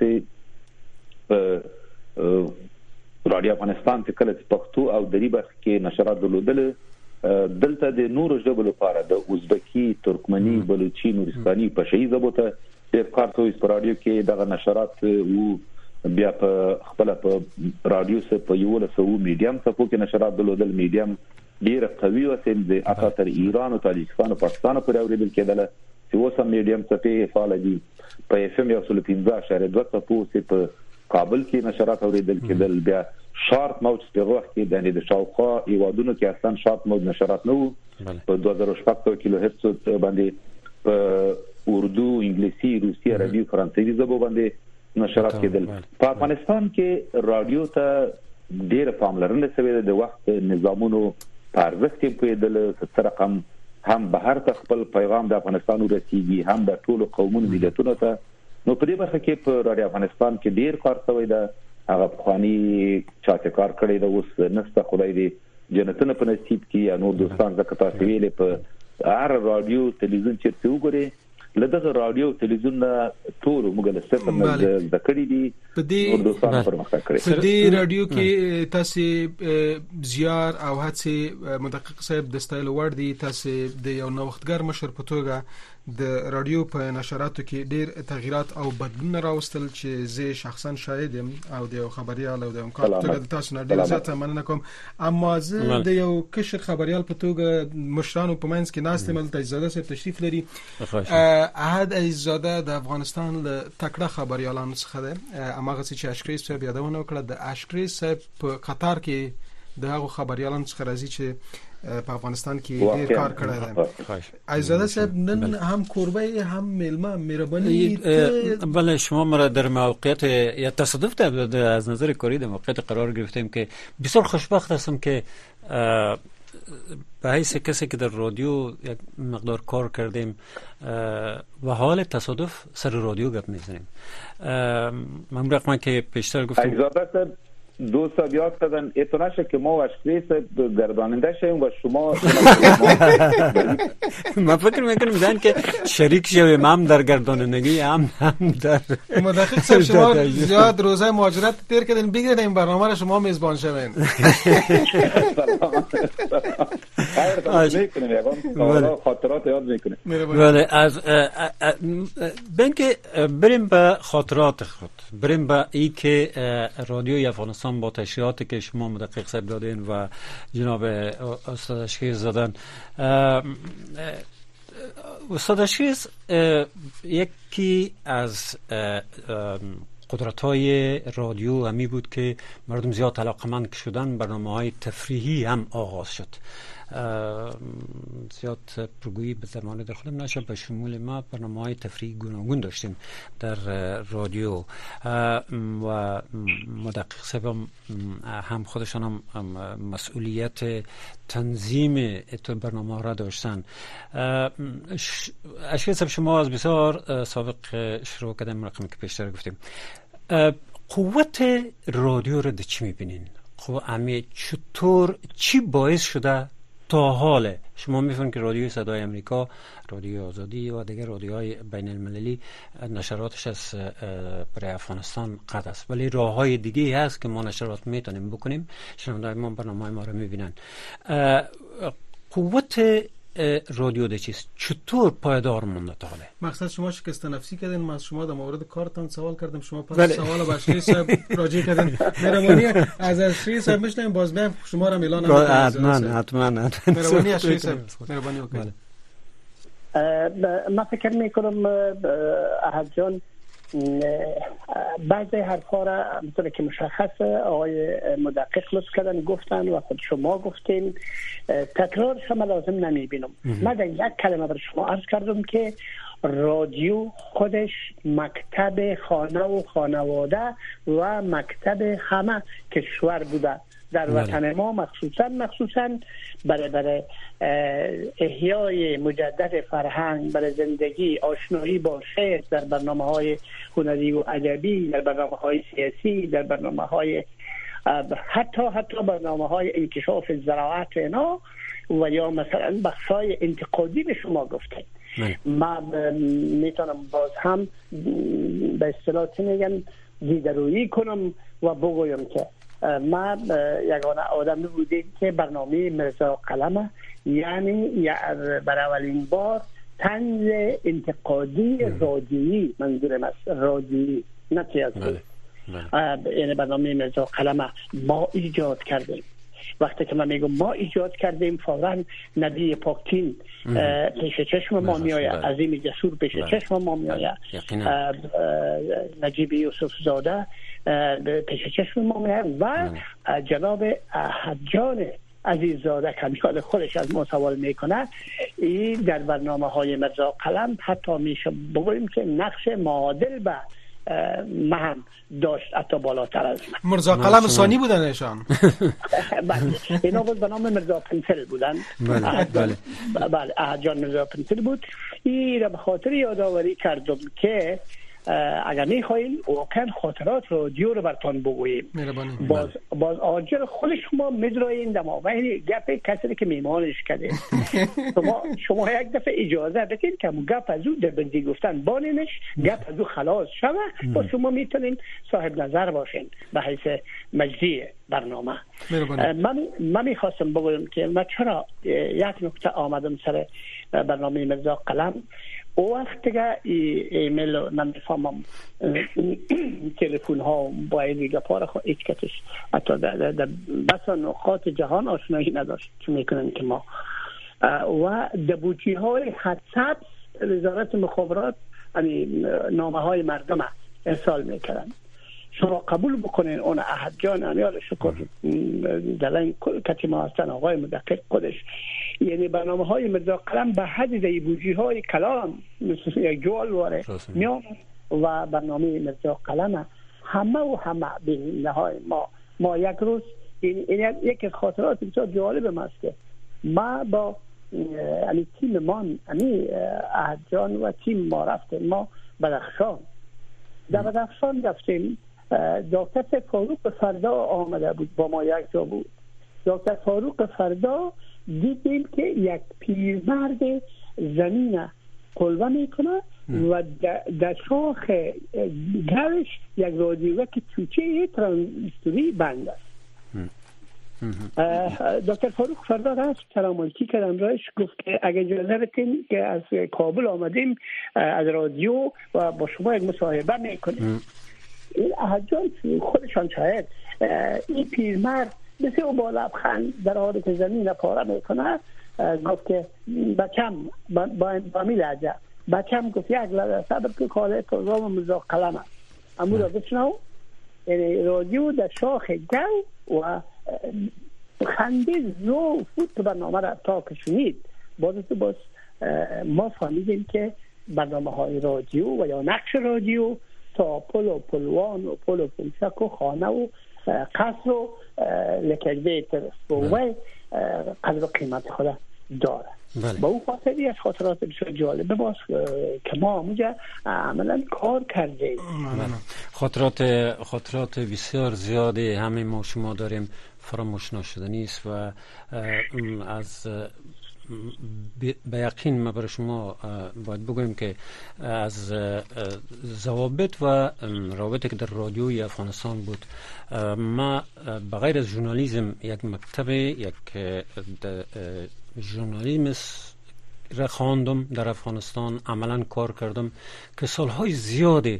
سه رادیو افغانستان ته کله پښتو او دری برخه کې نشرات درلودل دلته د نورو ژبو لپاره د ازبکی ترکمنی بلوچي نورستاني پښتو ژبو ته ډیر کار کوي په رادیو کې دغه نشرات او بیا په خپل په رادیو سره په یو له سو میډیم څخه کې نشرات درلودل میډیم ډیر قوي وسیل د اکثر ایران او تاجکستان او پاکستان پورې اوریدل کېدل چې اوس هم میډیم څخه فعال دي په اف ام یو سل پنځه اشاریه دوه څخه په کابل کې نشرات اوریدل کېدل بیا شارپ موج په وخت کې د شاوخوا ایوادونو کې اصلا شارپ موج نشرات نو په دوه زره شپږ کیلو هرتز باندې په اردو انګلیسي روسي عربي فرانسوي ژبو باندې نشرات کېدل په افغانستان کې رادیو ته ډیر پاملرنه شوې د وخت نظامونو ارزښت په دې سره رقم هم بهر ته خپل پیغام د افغانستان ورسیږي هم د ټولو قومونو ملتونو ته نو په دې برخه کې په رادیو افغانستان کې ډیر کار شوی دی هغه خاني چاته کار کړی دی اوس نسته خدای دې جنتونه په نصیب کې نور دوستان زکه تاسو ویلې په هر رادیو ټلویزیون چې وګورئ لدغه رادیو ټلویزیون ټول موږ له صفر نه ذکرې دي په دې دوستانو پرمختګ کړی په دې رادیو کې تاسو زیار او هڅه مدقق صاحب د ستایل وړ دي تاسو د یو نوښتګر مشر په توګه د رادیو په نشراتو کې ډیر تغیرات او بدلون راوستل چې زه شخصا شاهد یم او د خبريال او د همکار په توګه تاسو نه ډیر زیات مننه کوم اما زه د یو کشر خبريال په توګه مشرانو په منځ کې ناست مل تجزاده سره تشریف لري احد عزیزاده د افغانستان له تکړه خبريالانو څخه ده اماغه چې اشکری صاحب یادونه وکړه د اشکری صاحب په قطر کې د هغه خبريالانو څخه راځي چې په افغانستان کې ډیر کار کړی دی. عزیزاده صاحب نن هم کوربه هم میلمه مهربانی. بله شما مرا در موقعیت یا تصادف از نظر کاری در موقعیت قرار گرفتیم که بسیار خوشبخت هستم که به حیث کسی که در رادیو یک مقدار کار کردیم و حال تصادف سر رادیو گپ میزنیم. من رقم که پیشتر گفتم دوستا بیاد کردن اتوناشه که ما وشکریس گرداننده شویم و شما من فکر میکنم میدن که شریک شویم هم در گردانندگی هم هم در مدقیق صاحب شما زیاد روزه مهاجرت تیر کردین بگیرین این برنامه را شما میزبان شوین. خاطرات یاد میکنیم. بله از بین که بریم به خاطرات خود، بریم به ای که رادیوی افغانستان با تشریحاتی که شما مدقیق صاحب دادین و جناب استاد اشکیز زدن. استاد اشکیز یکی از قدرت‌های رادیو همی بود که مردم زیاد علاقمند شدن، برنامه‌های تفریحی هم آغاز شد. زیاد پرگویی به زمان در خودم نشه، به شمول ما برنامه‌های تفریحی گوناگون داشتیم در رادیو و مدقق صاحب هم خودشان هم مسئولیت تنظیم تو برنامه را داشتن. اشکال صاحب شما از بسیار سابق شروع کردیم، رقمی که پیشتر گفتیم. قوت رادیو را در چی میبینین؟ خب امی چطور چی باعث شده تا حال شما میفهمید که رادیوی صدای امریکا، رادیوی آزادی و دیگر رادیوهای بین المللی نشراتش از برای افغانستان قطع است، ولی راههای دیگه هست که ما نشرات میتونیم بکنیم. شنوندگان ما برنامه ما رو میبینن. قوت رادیو ده چیست؟ چطور پایدار مونده تا حاله؟ مقصد شما شکست نفسی کردین، من از شما در مورد کارتان سوال کردم، شما پس بله. سوال با اشکری صاحب راجع کردین. مهربانی از اشکری صاحب میشنیم، باز بهم شما را اعلان نمی‌کنم. حتما حتما مهربانی اشکری صاحب، مهربانی وکیل. من فکر میکنم احد جان بعضی حرفا را همونطور که مشخص آقای مدقق لطف کردن گفتن و خود شما گفتین، تکرارش هم لازم نمیبینم. من در یک کلمه بر شما عرض کردم که رادیو خودش مکتب خانه و خانواده و مکتب همه کشور بوده در وطن ما، مخصوصا مخصوصا برای برای احیای مجدد فرهنگ، برای زندگی، آشنایی با شعر در برنامه‌های هنری و ادبی، در برنامه‌های سیاسی، در برنامه‌های حتی حتی برنامه‌های انکشاف زراعت اینا و یا مثلا بخشای انتقادی به شما گفتید. من میتونم باز هم به اصطلاح چی میگن دیدرویی کنم و بگویم که من یگانه آدمی بودیم که برنامه مرزا قلمه، یعنی برای اولین بار طنز انتقادی رادیویی، منظورم است رادیویی نه سیاسی، یعنی برنامه مرزا قلمه ما ایجاد کردیم. وقتی که من میگم ما ایجاد کردیم، فوراً نبی پاکتین پیش چشم ما میآید، عظیم جسور پیش چشم ما میآید، نجیب یوسف زاده پیش چشم ما میآید و جناب احد جان عزیززاده که میاد خودش از ما سوال میکنه. این در برنامه های مرزا قلم حتی میشه بگوییم که نقش معادل به مهم داشت، حتی بالاتر از من. مرزا قلم ثانی بودن ایشان. بله اینا بود به نام مرزا پنسل بودن. بله بله بله احد جان مرزا پنسل بود. این را به خاطر یادآوری کردم که اگر میخواین واقعا خاطرات رادیو رو براتون بگوییم، باز باز آجر خود شما میذارین دما و این گپ کسی که میمانش کرده شما شما یک دفعه اجازه بدین که گپ از اون در بندی گفتن بانینش گپ از اون خلاص شوه و شما میتونین صاحب نظر باشین به حیث مجری برنامه. من من میخواستم بگویم که من چرا یک نکته آمدم سر برنامه مرزا قلم. او وقت که ایمیل من میفهمم تلفن ها باید دیگه پاره خواهد ایچکتش حتی در بسا نقاط جهان آشنایی نداشت چون میکنن که ما و دبوچی های حدثبت وزارت مخابرات نامه های مردم ارسال میکردن شما قبول بکنین اون احد جان امیال شکر دلن کتی ما هستن آقای مدقق خودش، یعنی برنامه های مرزا قلم به حد دیبوجی های کلام مثل یک جوال واره میام و برنامه مرزا قلم همه و همه به نهای ما ما یک روز این یک از خاطرات بسیار جالب ماست که ما با امی تیم من امی احد جان و تیم ما رفتیم ما بدخشان در بدخشان رفتیم. دکتر فاروق فردا آمده بود با ما یک جا بود. دکتر فاروق فردا دیدیم که یک پیرمرد زمین قلوه میکنه و در شاخ گوش یک رادیو که توچه ترانزیستوری بند است. دکتر فاروق فردا رفت سلامتی کردم راش، گفت که اگه اجازه بدین که از کابل آمدیم از رادیو و با شما یک مصاحبه میکنیم. این احجان خودشان شاید این پیرمرد مثل او با لبخند در حالی که زمین پاره میکنه گفت که بچم با, با می لحجه بچم گفت یک لحظه صبر که کاله پروگرام مرزا قلم است امو را بشنو. یعنی رادیو در شاخ گو و خنده زو فوت برنامه را تا کشونید. باز تو باز ما فهمیدیم که برنامه های رادیو و یا نقش رادیو تا پل و پلوان و پل و پلشک و خانه و قصر و لکجبه ترست و قدر و قیمت خود داره. با اون خاطری از خاطرات بسیار جالبه باست که ما اونجا عملا کار کرده. خاطرات خاطرات بسیار زیاده همه ما شما داریم، فراموش نشدنی است و از به یقین ما برای شما باید بگویم که از ضوابط و رابطه که در رادیوی افغانستان بود، ما بغیر از ژورنالیسم یک مکتب یک ژورنالیسم را خواندم در افغانستان، عملا کار کردم که سالهای زیادی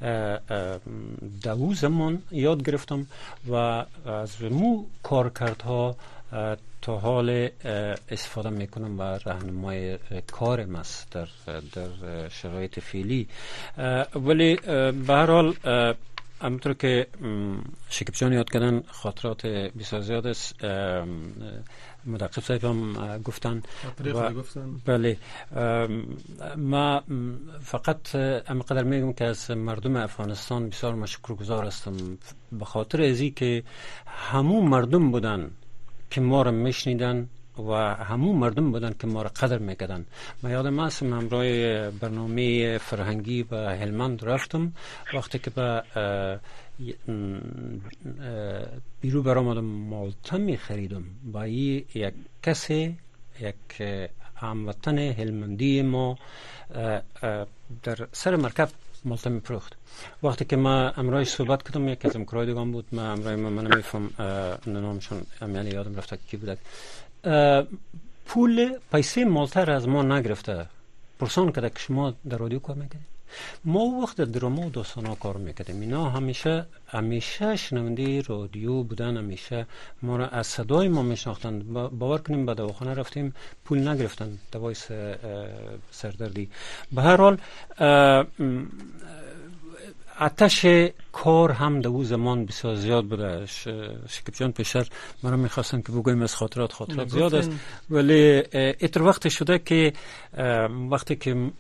در او زمان یاد گرفتم و از مو کارکردها تا حال استفاده میکنم و راهنمای کارم است در در شرایط فعلی. ولی به هر حال همونطور که شکیب جان یاد کردن خاطرات بسیار زیاد است، مدقق صاحب هم گفتن و بله ما فقط همینقدر میگم که از مردم افغانستان بسیار مشکرگزار هستم به خاطر ازی که همون مردم بودن که ما را میشنیدن و همون مردم بودن که ما را قدر میکردن. من یادم هست همراه برنامه فرهنگی به هلمند رفتم، وقتی که به بیرو برآمدم مالتا میخریدم با یک کسی یک هموطن هلمندی ما در سر مرکب مالتا میفروخت. وقتی که ما امرای صحبت کردم یک از همکارای دیگام بود، ما امرای ما من نمیفهم نامشون امیالی یادم رفته کی بود، پول پیسه مالتا را از ما نگرفته، پرسان کرده که شما در رادیو کار میکنید. ما وقت دراما و داستانا کار میکردیم، اینا همیشه همیشه شنونده رادیو بودن، همیشه ما را از صدای ما میشناختن. باور کنیم به دواخانه رفتیم پول نگرفتن دوای سردردی. به هر حال آتش کار هم در او زمان بسیار زیاد بوده. شکیب جان پیشتر مرا میخواستن که بگویم از خاطرات خاطرات زیاد است، ولی اتر وقت شده که وقتی که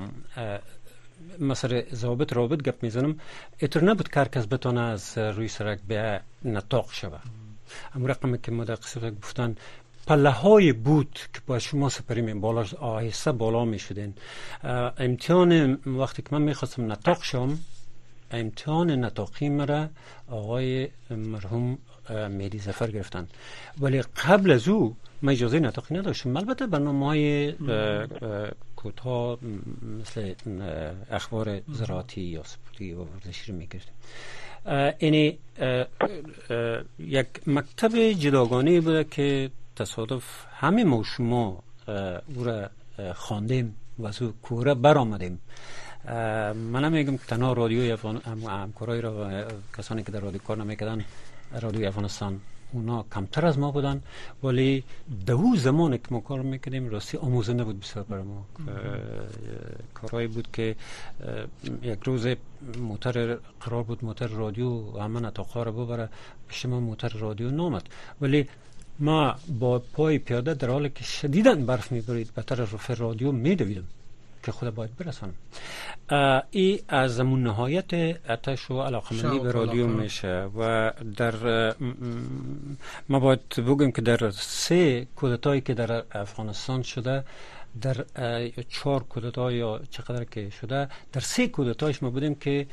مثلا ضابط رابط گپ میزنم اتر نبود که هر کس بتونه از روی سرک به نطاق شوه. اما رقمی که مدقق گفتن پله های بود که با شما سپری می بالا آهسته بالا می شدین. امتحان وقتی که من میخواستم نطاق شم، امتحان نطاقی مرا آقای مرحوم مهدی ظفر گرفتن، ولی قبل از او من اجازه نطاقی نداشتم. البته برنامه های کوتاه مثل اخبار زراعتی یا سپورتی و ورزشی رو میکردیم. اینی یک مکتب جداگانه بوده که تصادف همه ما شما او را خواندیم و از او کوره برآمدیم. من نمیگم که تنها رادیوی افغان همکارای را کسانی که در رادیو کار نمیکردن رادیوی افغانستان اونا کمتر از ما بودن، ولی دو زمانی که ما کار میکردیم راستی آموزنده بود بسیار برای ما. کارهایی بود که یک روز موتور قرار بود موتور رادیو همه نتاقه رو ببره، پیش ما موتور رادیو نامد، ولی ما با پای پیاده در حالی که شدیداً برف میبرید به طرف رادیو میدویدم که خود باید برسانم. ای از همون نهایت اتش و علاقمندی به رادیو میشه و در ما باید بگیم که در سه کودتایی که در افغانستان شده، در چهار کودتا یا چقدر که شده، در سه کودتایش ما بودیم که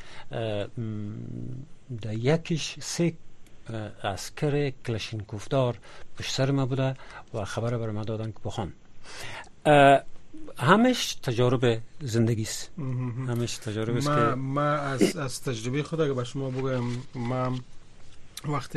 در یکیش سه عسکر کلاشینکوفدار پشت سر ما بوده و خبر بر ما دادن که بخوان. همش تجارب زندگی است، همش تجارب است که ما از از تجربه خود اگه به شما بگم، ما وقت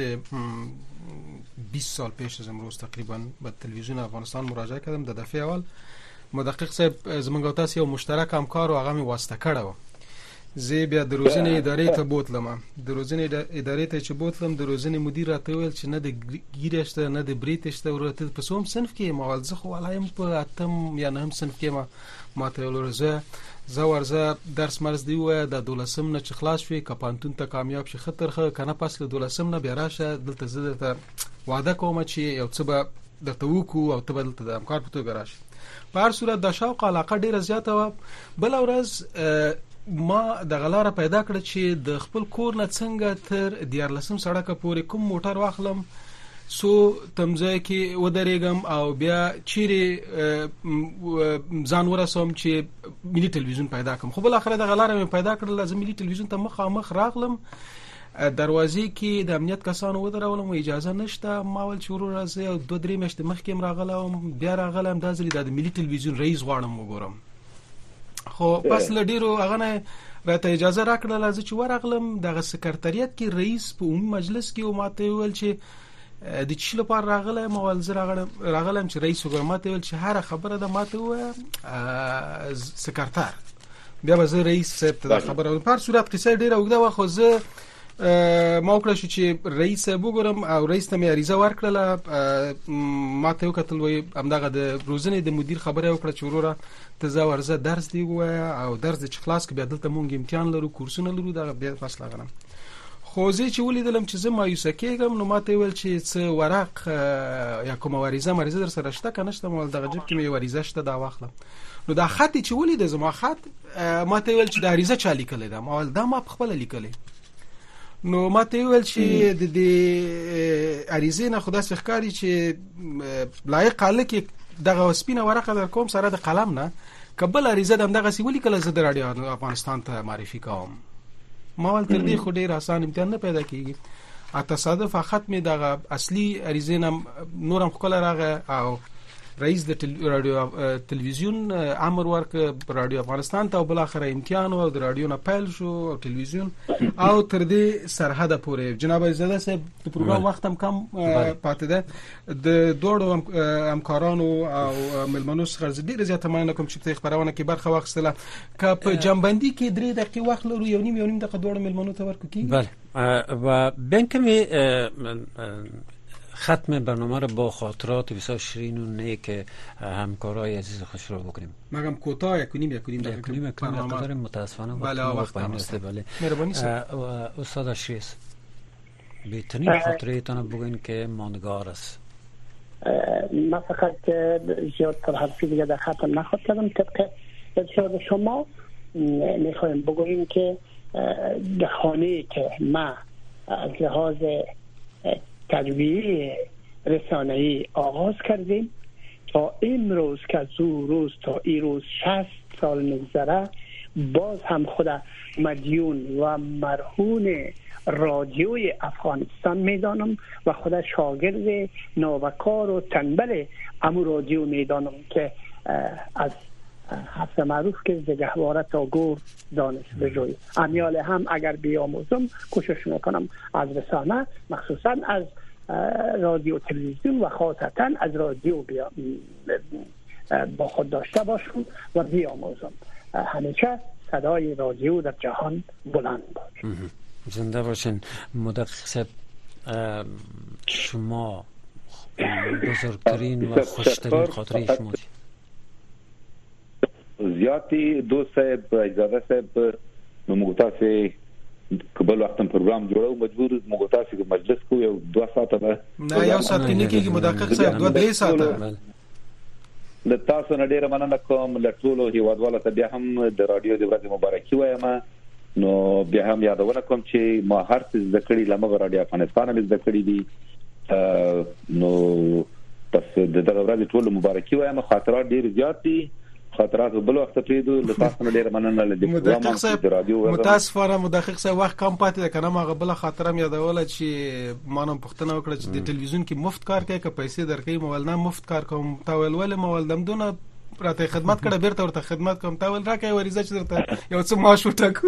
بیست سال پیش از امروز تقریبا به تلویزیون افغانستان مراجعه کردم. در دفعه اول مدقق صاحب زمونږ تاسو یو مشترک همکار او هغه می واسطه کړو. زه بیا د روزنې ادارې ته بوتلم. د روزنې ادارې ته چې بوتلم، د روزنې مدیر راته ویل چې نه د ګیره شته نه د بریت شته، ورته په څوم صنف کې ما ول زه خو ولایم په اتم یا نهم صنف کې ما ماته ویل زه زه ورزه درس مرز دی و د دولسم نه چې خلاص شوي کپانتون ته کامیاب شي خطر خه کنه پس له دولسم نه بیا راشه دلته زه درته وعده کوم چې یو څه به درته وکړو او ته به دلته د همکار په توګه راشي. په هر صورت د شوق علاقه ډیره زیاته وه. بله ورځ ما د غلاره پیدا کړ چې د خپل کور نه څنګه تر دیارلسم سړک پورې کوم موټر واخلم سو تمځای کې ودرېږم او بیا چیرې ځان ورسوم چې ملي تلویزیون پیدا کړم. خو بل اخر د غلاره مې پیدا کړل، زه ملي تلویزیون ته مخامخ راغلم، دروازې کې د امنیت کسانو ودرولم، اجازه نشته. ما ول چې ورور زه دوه درې میاشتې مخکې راغلم، بیا راغلم دا ځل د ملي تلویزیون رئیس غواړم وګورم. خو پس له ډیرو هغه نه راته اجازه راکړله چې ورغلم دغه سکرټریات کې رئیس په عمومي مجلس کې او ماته ویل چې د چی لپاره راغله. ما ول زه راغلم چې رئیس وګورم. ماته ویل چې هر خبره ده ماته و سکرټر، بیا به زه رئیس صاحب ته خبره. په هر صورت قصه ډیره اوږده و، خو زه ما وکړه چې رئیس وګورم او رئیس ته مې عریضه ورکړله. ماته وکتل وای همدغه د روزنې د مدیر خبره وکړه چې وروره ته زه ورزه درس دی وای او درس چې خلاص کې بیا دلته مونږ امتحان لرو، کورسونه لرو، دا بیا فاصله غنم. خو زه چې ولیدلم چې زه مایوسه کېږم، نو ماته ویل چې څه ورق یا کومه وریزه مریضه در سره شته که نشته؟ ما دغه جیب کې مې وریزه شته، دا واخلم. نو دا خط چې ولید زما خط، ماته ویل چې دا عریضه چا لیکلې ده؟ ما ول دا ما په خپل لیکلې. نو ماته ویل چې د دې عریضې نه خدا ښکاری چې لایق الکه دغه سپینه ورقه در کوم سره د قلم نه قبل عریضه دم دغه سی ولیکل زه د رادیو افغانستان ته معرفي کوم. ما ول تر دې خو ډیر آسان امتحان نه پیدا کیږي. ا تصادف ختم دغه اصلي عریضې نه نورم خپل راغه او رئیس د رادیو تلویزیون امر ورک رادیو افغانستان ته، بل اخر امتحان او د رادیو نه پیل شو او تلویزیون او تر دې سرحد پورې. جناب عزیزاده صاحب د پروګرام وخت هم کم پاتې ده. د دوړو همکارانو او ملمنو څخه ډیر زیاته مننه کوم چې په خبرونه کې برخه واخیستله. که په جنبندي کې درې دقیقې وخت لرو، یو نیم یو نیم دقیقه دوړو ملمنو ته ورکو کی. بله و بنکمی ختم برنامه رو با خاطرات بسیار شیرین و نیک همکارای عزیز خوش رو بکنیم. مگم کوتاه یکونیم یکونیم دقیقه یکونیم یکونیم دقیقه متاسفانه بله وقت هست. بله مهربانی سر استاد اشریس بهترین خاطره تان بگوین که ماندگار است. من فقط زیادتر حرفی دیگه در خطم نخواد کردم. طبق ارشاد شما میخوایم بگوییم که در خانه که ما از لحاظ تجربه رسانه‌ای آغاز کردیم تا امروز که از او روز تا این روز شصت سال میگذره، باز هم خود مدیون و مرهون رادیوی افغانستان میدانم و خود شاگرد نوکار و تنبل امو رادیو میدانم که از حفظ معروف که زگهواره تا گور دانش بجوی امیال هم اگر بیاموزم کوشش میکنم از رسانه، مخصوصا از رادیو تلویزیون و خاصتا از رادیو بیا با خود داشته باشم و بیاموزم. همیشه صدای رادیو در جهان بلند باشه. زنده باشین. مدقق صاحب شما بزرگترین و خوشترین خاطره شما چی؟ زیاتی دوست صاحب اجازه صاحب نو مغتاسی قبل وختم پروګرام جوړو مجبور مغتاسی کو مجلس کو یو دوه ساعته ده نه یو ساعت نه کېږي مدقق صاحب دوه درې ساعته د تاسو نه ډیره مننه کوم له ټولو هیوادوالو ته بیا هم د رادیو د ورځې مبارکي وایم نو بیا هم یادونه کوم چې ما هر څه زده کړی لمغه رادیو افغانستان هم زده کړی دي نو تاسو د دغه ورځې ټولو مبارکي وایم خاطرات ډیر زیات دي خاطرات بل وخت پریدو له تاسو نه ډیر مننه له دې د رادیو متاسفانه مدقق صاحب وخت کم پاتې ده کنه ما غبل خاطره مې یادوله چې ما نن پښتنه وکړه چې د ټلویزیون کې مفت کار کوي که پیسې درکې مول نه مفت کار کوم تا ول ول مول دم دونه راته خدمت کړه بیرته ورته خدمت کوم تا ول راکې وریزه چې درته یو څه معاش وټاکو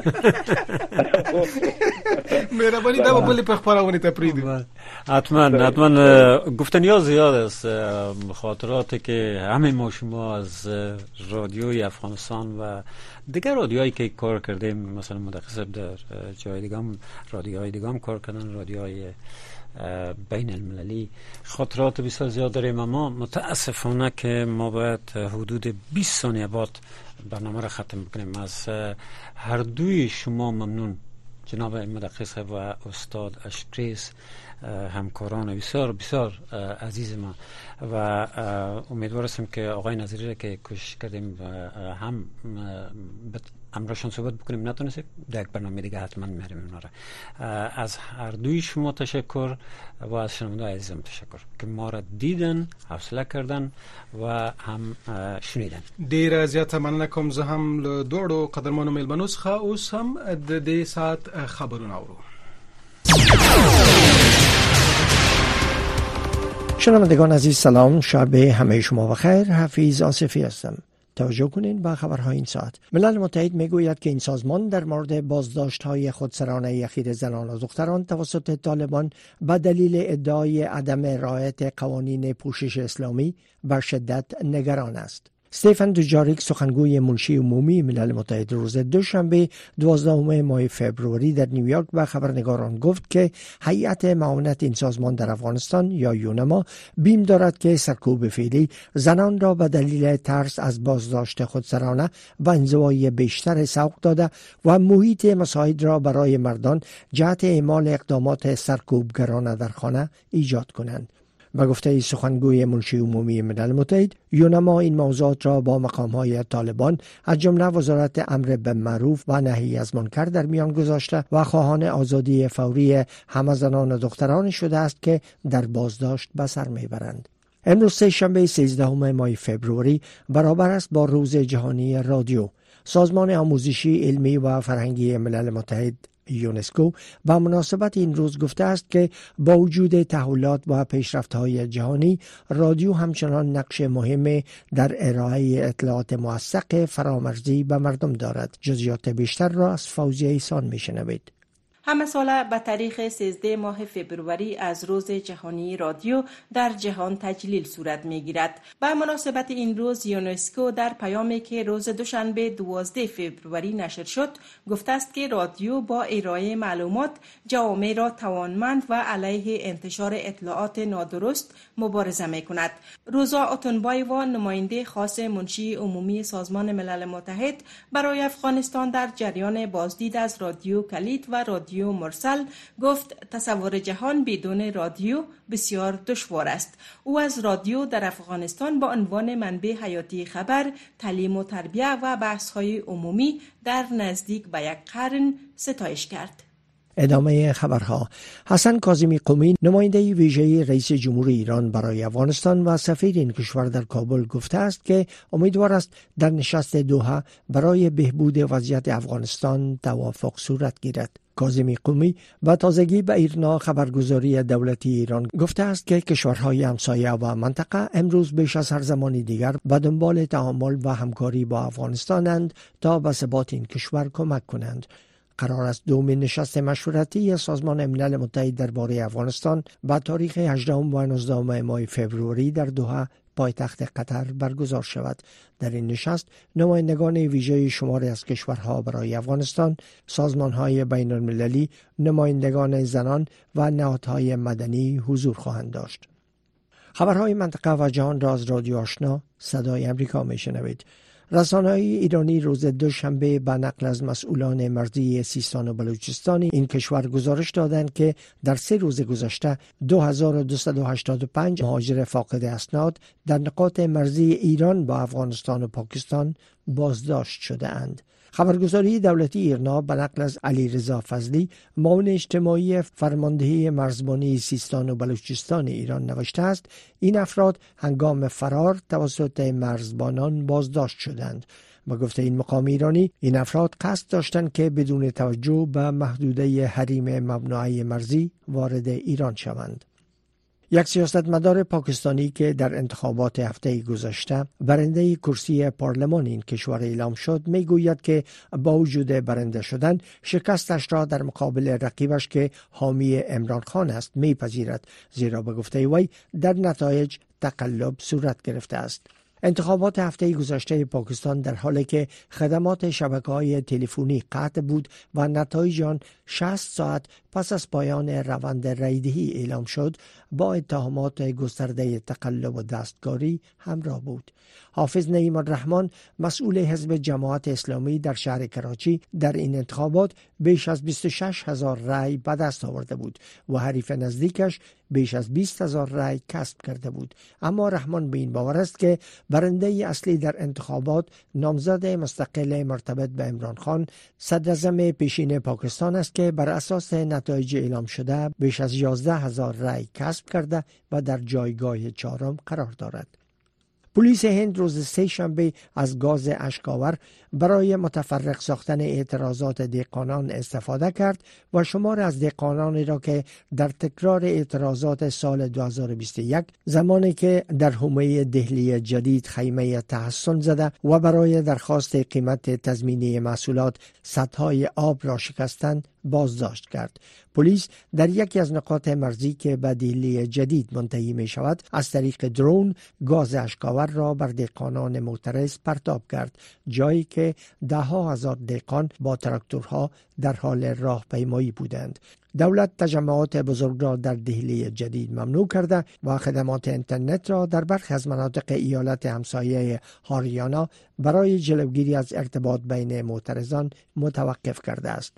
مهربانی دا بل په خبرونه ته پریدو حتما حتما گفتن یا زیاد است خاطراتی که همه ما شما از رادیوی افغانستان و دیگر رادیوهایی که کار کردیم مثلا مدخصب در جای دیگه هم رادیوهای دیگه هم کار کردن رادیوهای بین المللی خاطرات بسیار زیاد داریم اما متاسفانه که ما باید حدود بیست ثانیه بعد برنامه را ختم بکنیم از هر دوی شما ممنون جناب مدخص و استاد اشکریس همکاران بسیار بسیار عزیز ما و امیدوار هستم که آقای نظری را که کوشش کردیم هم امروزشان صحبت بکنیم نتونستیم در یک برنامه دیگه حتما میاریم اونا را از هر دوی شما تشکر و از شنونده عزیزم تشکر که ما را دیدن حوصله کردن و هم شنیدن ډیر زیات مننه کوم زه هم له دوړو قدرمنو میلمنو څخه اوس هم د دې ساعت خبرونه اورو شنوندگان عزیز سلام شب همه شما بخیر حفیظ آصفی هستم توجه کنین به خبرهای این ساعت. ملل متحد میگوید که این سازمان در مورد بازداشت‌های خودسرانه اخیر زنان و دختران توسط طالبان به دلیل ادعای عدم رعایت قوانین پوشش اسلامی به شدت نگران است. استفان دوجاریک سخنگوی منشی عمومی ملل متحد روز دوشنبه دوازدهم ماه فوریه در نیویورک به خبرنگاران گفت که هیئت معاونت این سازمان در افغانستان یا یونما بیم دارد که سرکوب فعلی زنان را به دلیل ترس از بازداشت خودسرانه و انزوای بیشتر سوق داده و محیط مساعد را برای مردان جهت اعمال اقدامات سرکوبگرانه در خانه ایجاد کنند. به گفته سخنگوی منشی عمومی ملل متحد یونما این موضوعات را با مقام‌های طالبان از جمله وزارت امر بالمعروف و نهی از منکر در میان گذاشته و خواهان آزادی فوری همه زنان و دختران شده است که در بازداشت به سر میبرند. امروز سه شنبه سیزدهم ماه فوریه برابر است با روز جهانی رادیو. سازمان آموزشی علمی و فرهنگی ملل متحد یونسکو با مناسبت این روز گفته است که با وجود تحولات و پیشرفت‌های جهانی رادیو همچنان نقش مهمی در ارائه اطلاعات موثق فرامرزی به مردم دارد. جزئیات بیشتر را از فوزیه ایسان میشنوید. همه ساله به تاریخ سیزده ماه فوریه از روز جهانی رادیو در جهان تجلیل صورت میگیرد. به مناسبت این روز یونسکو در پیامی که روز دوشنبه دوازده فوریه نشر شد گفته است که رادیو با ارائه معلومات جوامع را توانمند و علیه انتشار اطلاعات نادرست مبارزه میکند. روزا اتنبایوا نماینده خاص منشی عمومی سازمان ملل متحد برای افغانستان در جریان بازدید از رادیو کلید و رادیو مرسل گفت تصور جهان بدون رادیو بسیار دشوار است. او از رادیو در افغانستان با عنوان منبع حیاتی خبر، تعلیم و تربیت و بحث‌های عمومی در نزدیک به یک قرن ستایش کرد. ادامه خبرها. حسن کاظمی قمی نماینده ویژه رئیس جمهور ایران برای افغانستان و سفیر این کشور در کابل گفته است که امیدوار است در نشست دوحه برای بهبود وضعیت افغانستان توافق صورت گیرد. کاظمی قمی با تازگی به ایرنا خبرگزاری دولتی ایران گفته است که کشورهای همسایه و منطقه امروز بیش از هر زمان دیگر به دنبال تعامل و همکاری با افغانستانند تا به ثبات این کشور کمک کنند. قرار است دومین نشست مشورتی سازمان ملل متحد درباره افغانستان با تاریخ هجدهم و نوزدهم ماه فوریه در دوحه پایتخت قطر برگزار شود. در این نشست نمایندگان ویژه شماری از کشورها برای افغانستان، سازمان‌های بین‌المللی، نمایندگان زنان و نهادهای مدنی حضور خواهند داشت. خبرهای منطقه و جهان را از رادیو آشنا صدای امریکا میشنوید. رسانه‌های ایرانی روز دوشنبه به نقل از مسئولان مرزی سیستان و بلوچستان این کشور گزارش دادند که در سه روز گذشته دو هزار و دویست و هشتاد و پنج مهاجر فاقد اسناد در نقاط مرزی ایران با افغانستان و پاکستان بازداشت شده اند. خبرگزاری دولتی ایرنا به نقل از علیرضا فضلی، معاون اجتماعی فرماندهی مرزبانی سیستان و بلوچستان ایران نوشته است این افراد هنگام فرار توسط مرزبانان بازداشت شدند. با گفته این مقام ایرانی، این افراد قصد داشتند که بدون توجه به محدوده حریم ممنوعه مرزی وارد ایران شوند. یک سیاستمدار پاکستانی که در انتخابات هفته گذشته برنده کرسی پارلمان این کشور اعلام شد میگوید که با وجود برنده شدن شکستش را در مقابل رقیبش که حامی عمران خان است میپذیرد، زیرا به گفته وی در نتایج تقلب صورت گرفته است. انتخابات هفته گذشته پاکستان در حالی که خدمات شبکه‌های تلفنی قطع بود و نتایج آن شصت ساعت پس از پایان روند رایدهی اعلام شد، با اتهامات گسترده تقلب و دستکاری همراه بود. حافظ نعیم الرحمن، مسئول حزب جماعت اسلامی در شهر کراچی، در این انتخابات بیش از بیست و شش هزار رای به دست آورده بود و حریف نزدیکش بیش از بیست هزار رای کسب کرده بود. اما رحمان به این باور است که برنده اصلی در انتخابات نامزد مستقل مرتبط به عمران خان، صدراعظم پیشین پاکستان است که بر اساس نتایج اعلام شده بیش از یازده هزار رای کسب کرده و در جایگاه چهارم قرار دارد. پلیس هند روز سه شنبه از گاز اشک‌آور برای متفرق ساختن اعتراضات دهقانان استفاده کرد و شمار از دهقانانی را که در تکرار اعتراضات سال دو هزار و بیست و یک زمانی که در حومه دهلی جدید خیمه تحصن زده و برای درخواست قیمت تضمینی محصولات سدهای آب را شکستند بازداشت کرد. پلیس در یکی از نقاط مرزی که به دهلی جدید منتهی می شود از طریق درون گاز اشک‌آور را بر دهقانان معترض پرتاب کرد، جایی که ده ها هزار دهقان با تراکتورها در حال راهپیمایی بودند. دولت تجمعات بزرگ را در دهلی جدید ممنوع کرده و خدمات اینترنت را در برخی از مناطق ایالت همسایه هاریانا برای جلوگیری از ارتباط بین معترضان متوقف کرده است.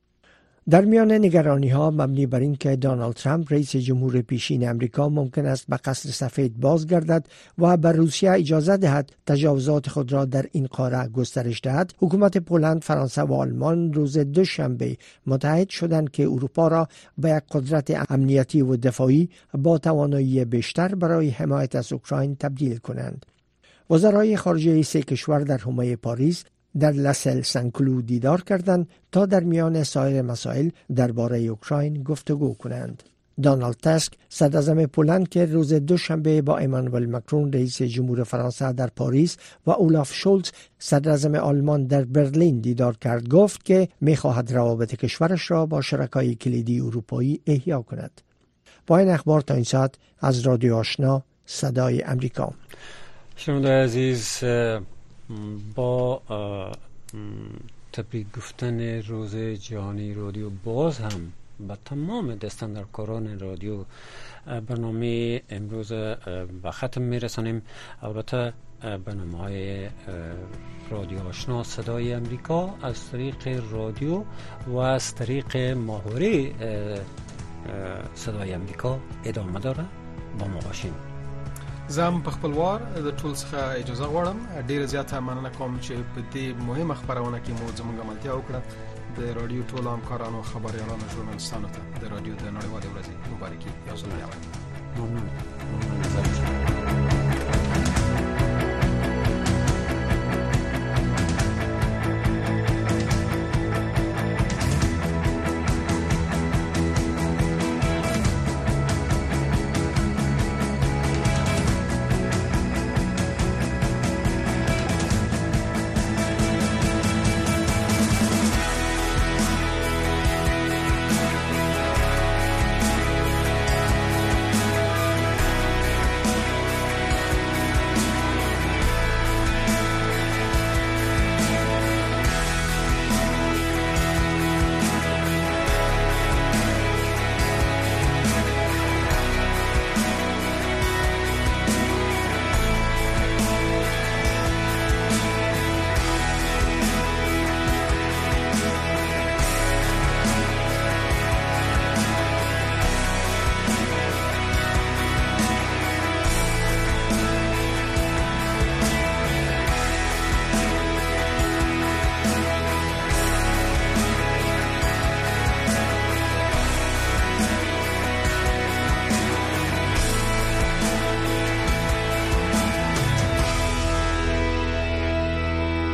در میان نگرانی ها مبنی بر این که دونالد ترامپ رئیس جمهور پیشین امریکا ممکن است به قصر سفید بازگردد و به روسیه اجازه دهد تجاوزات خود را در این قاره گسترش دهد، حکومت پولند، فرانسه و آلمان روز دوشنبه متحد شدند که اروپا را به یک قدرت امنیتی و دفاعی با توانایی بیشتر برای حمایت از اوکراین تبدیل کنند. وزرای خارجه سه کشور در حومه پاریس در لسل سنکلو دیدار کردند تا در میان سایر مسائل درباره اوکراین گفتگو کنند. دونالد تاسک، صدراعظم پولند که روز دوشنبه با امانوئل مکرون رئیس جمهور فرانسه در پاریس و اولاف شولز صدراعظم آلمان در برلین دیدار کرد، گفت که می‌خواهد روابط کشورش را با شرکای کلیدی اروپایی احیا کند. با این اخبار تا این ساعت از رادیو آشنا صدای امریکا. شنونده عزیز، با تبریک گفتن روز جهانی رادیو باز هم به تمام دستاندرکاران رادیو برنامه امروز به ختم میرسانیم. البته برنامه‌های رادیو آشنا صدای امریکا از طریق رادیو و از طریق ماهواره صدای امریکا ادامه داره. با ما باشین. زم په خپلوار د ټول څخه اجازه غواړم. ډیره زیاته مننه کوم چې په دې مهمه خبرونه کې مو زموږ عملتیا وکړه. د رادیو ټول همکارانو، خبريالانو، ژورنالستانو ته د رادیو د نړیوالې ورځې مبارکي یو ځل بیا. ممنون.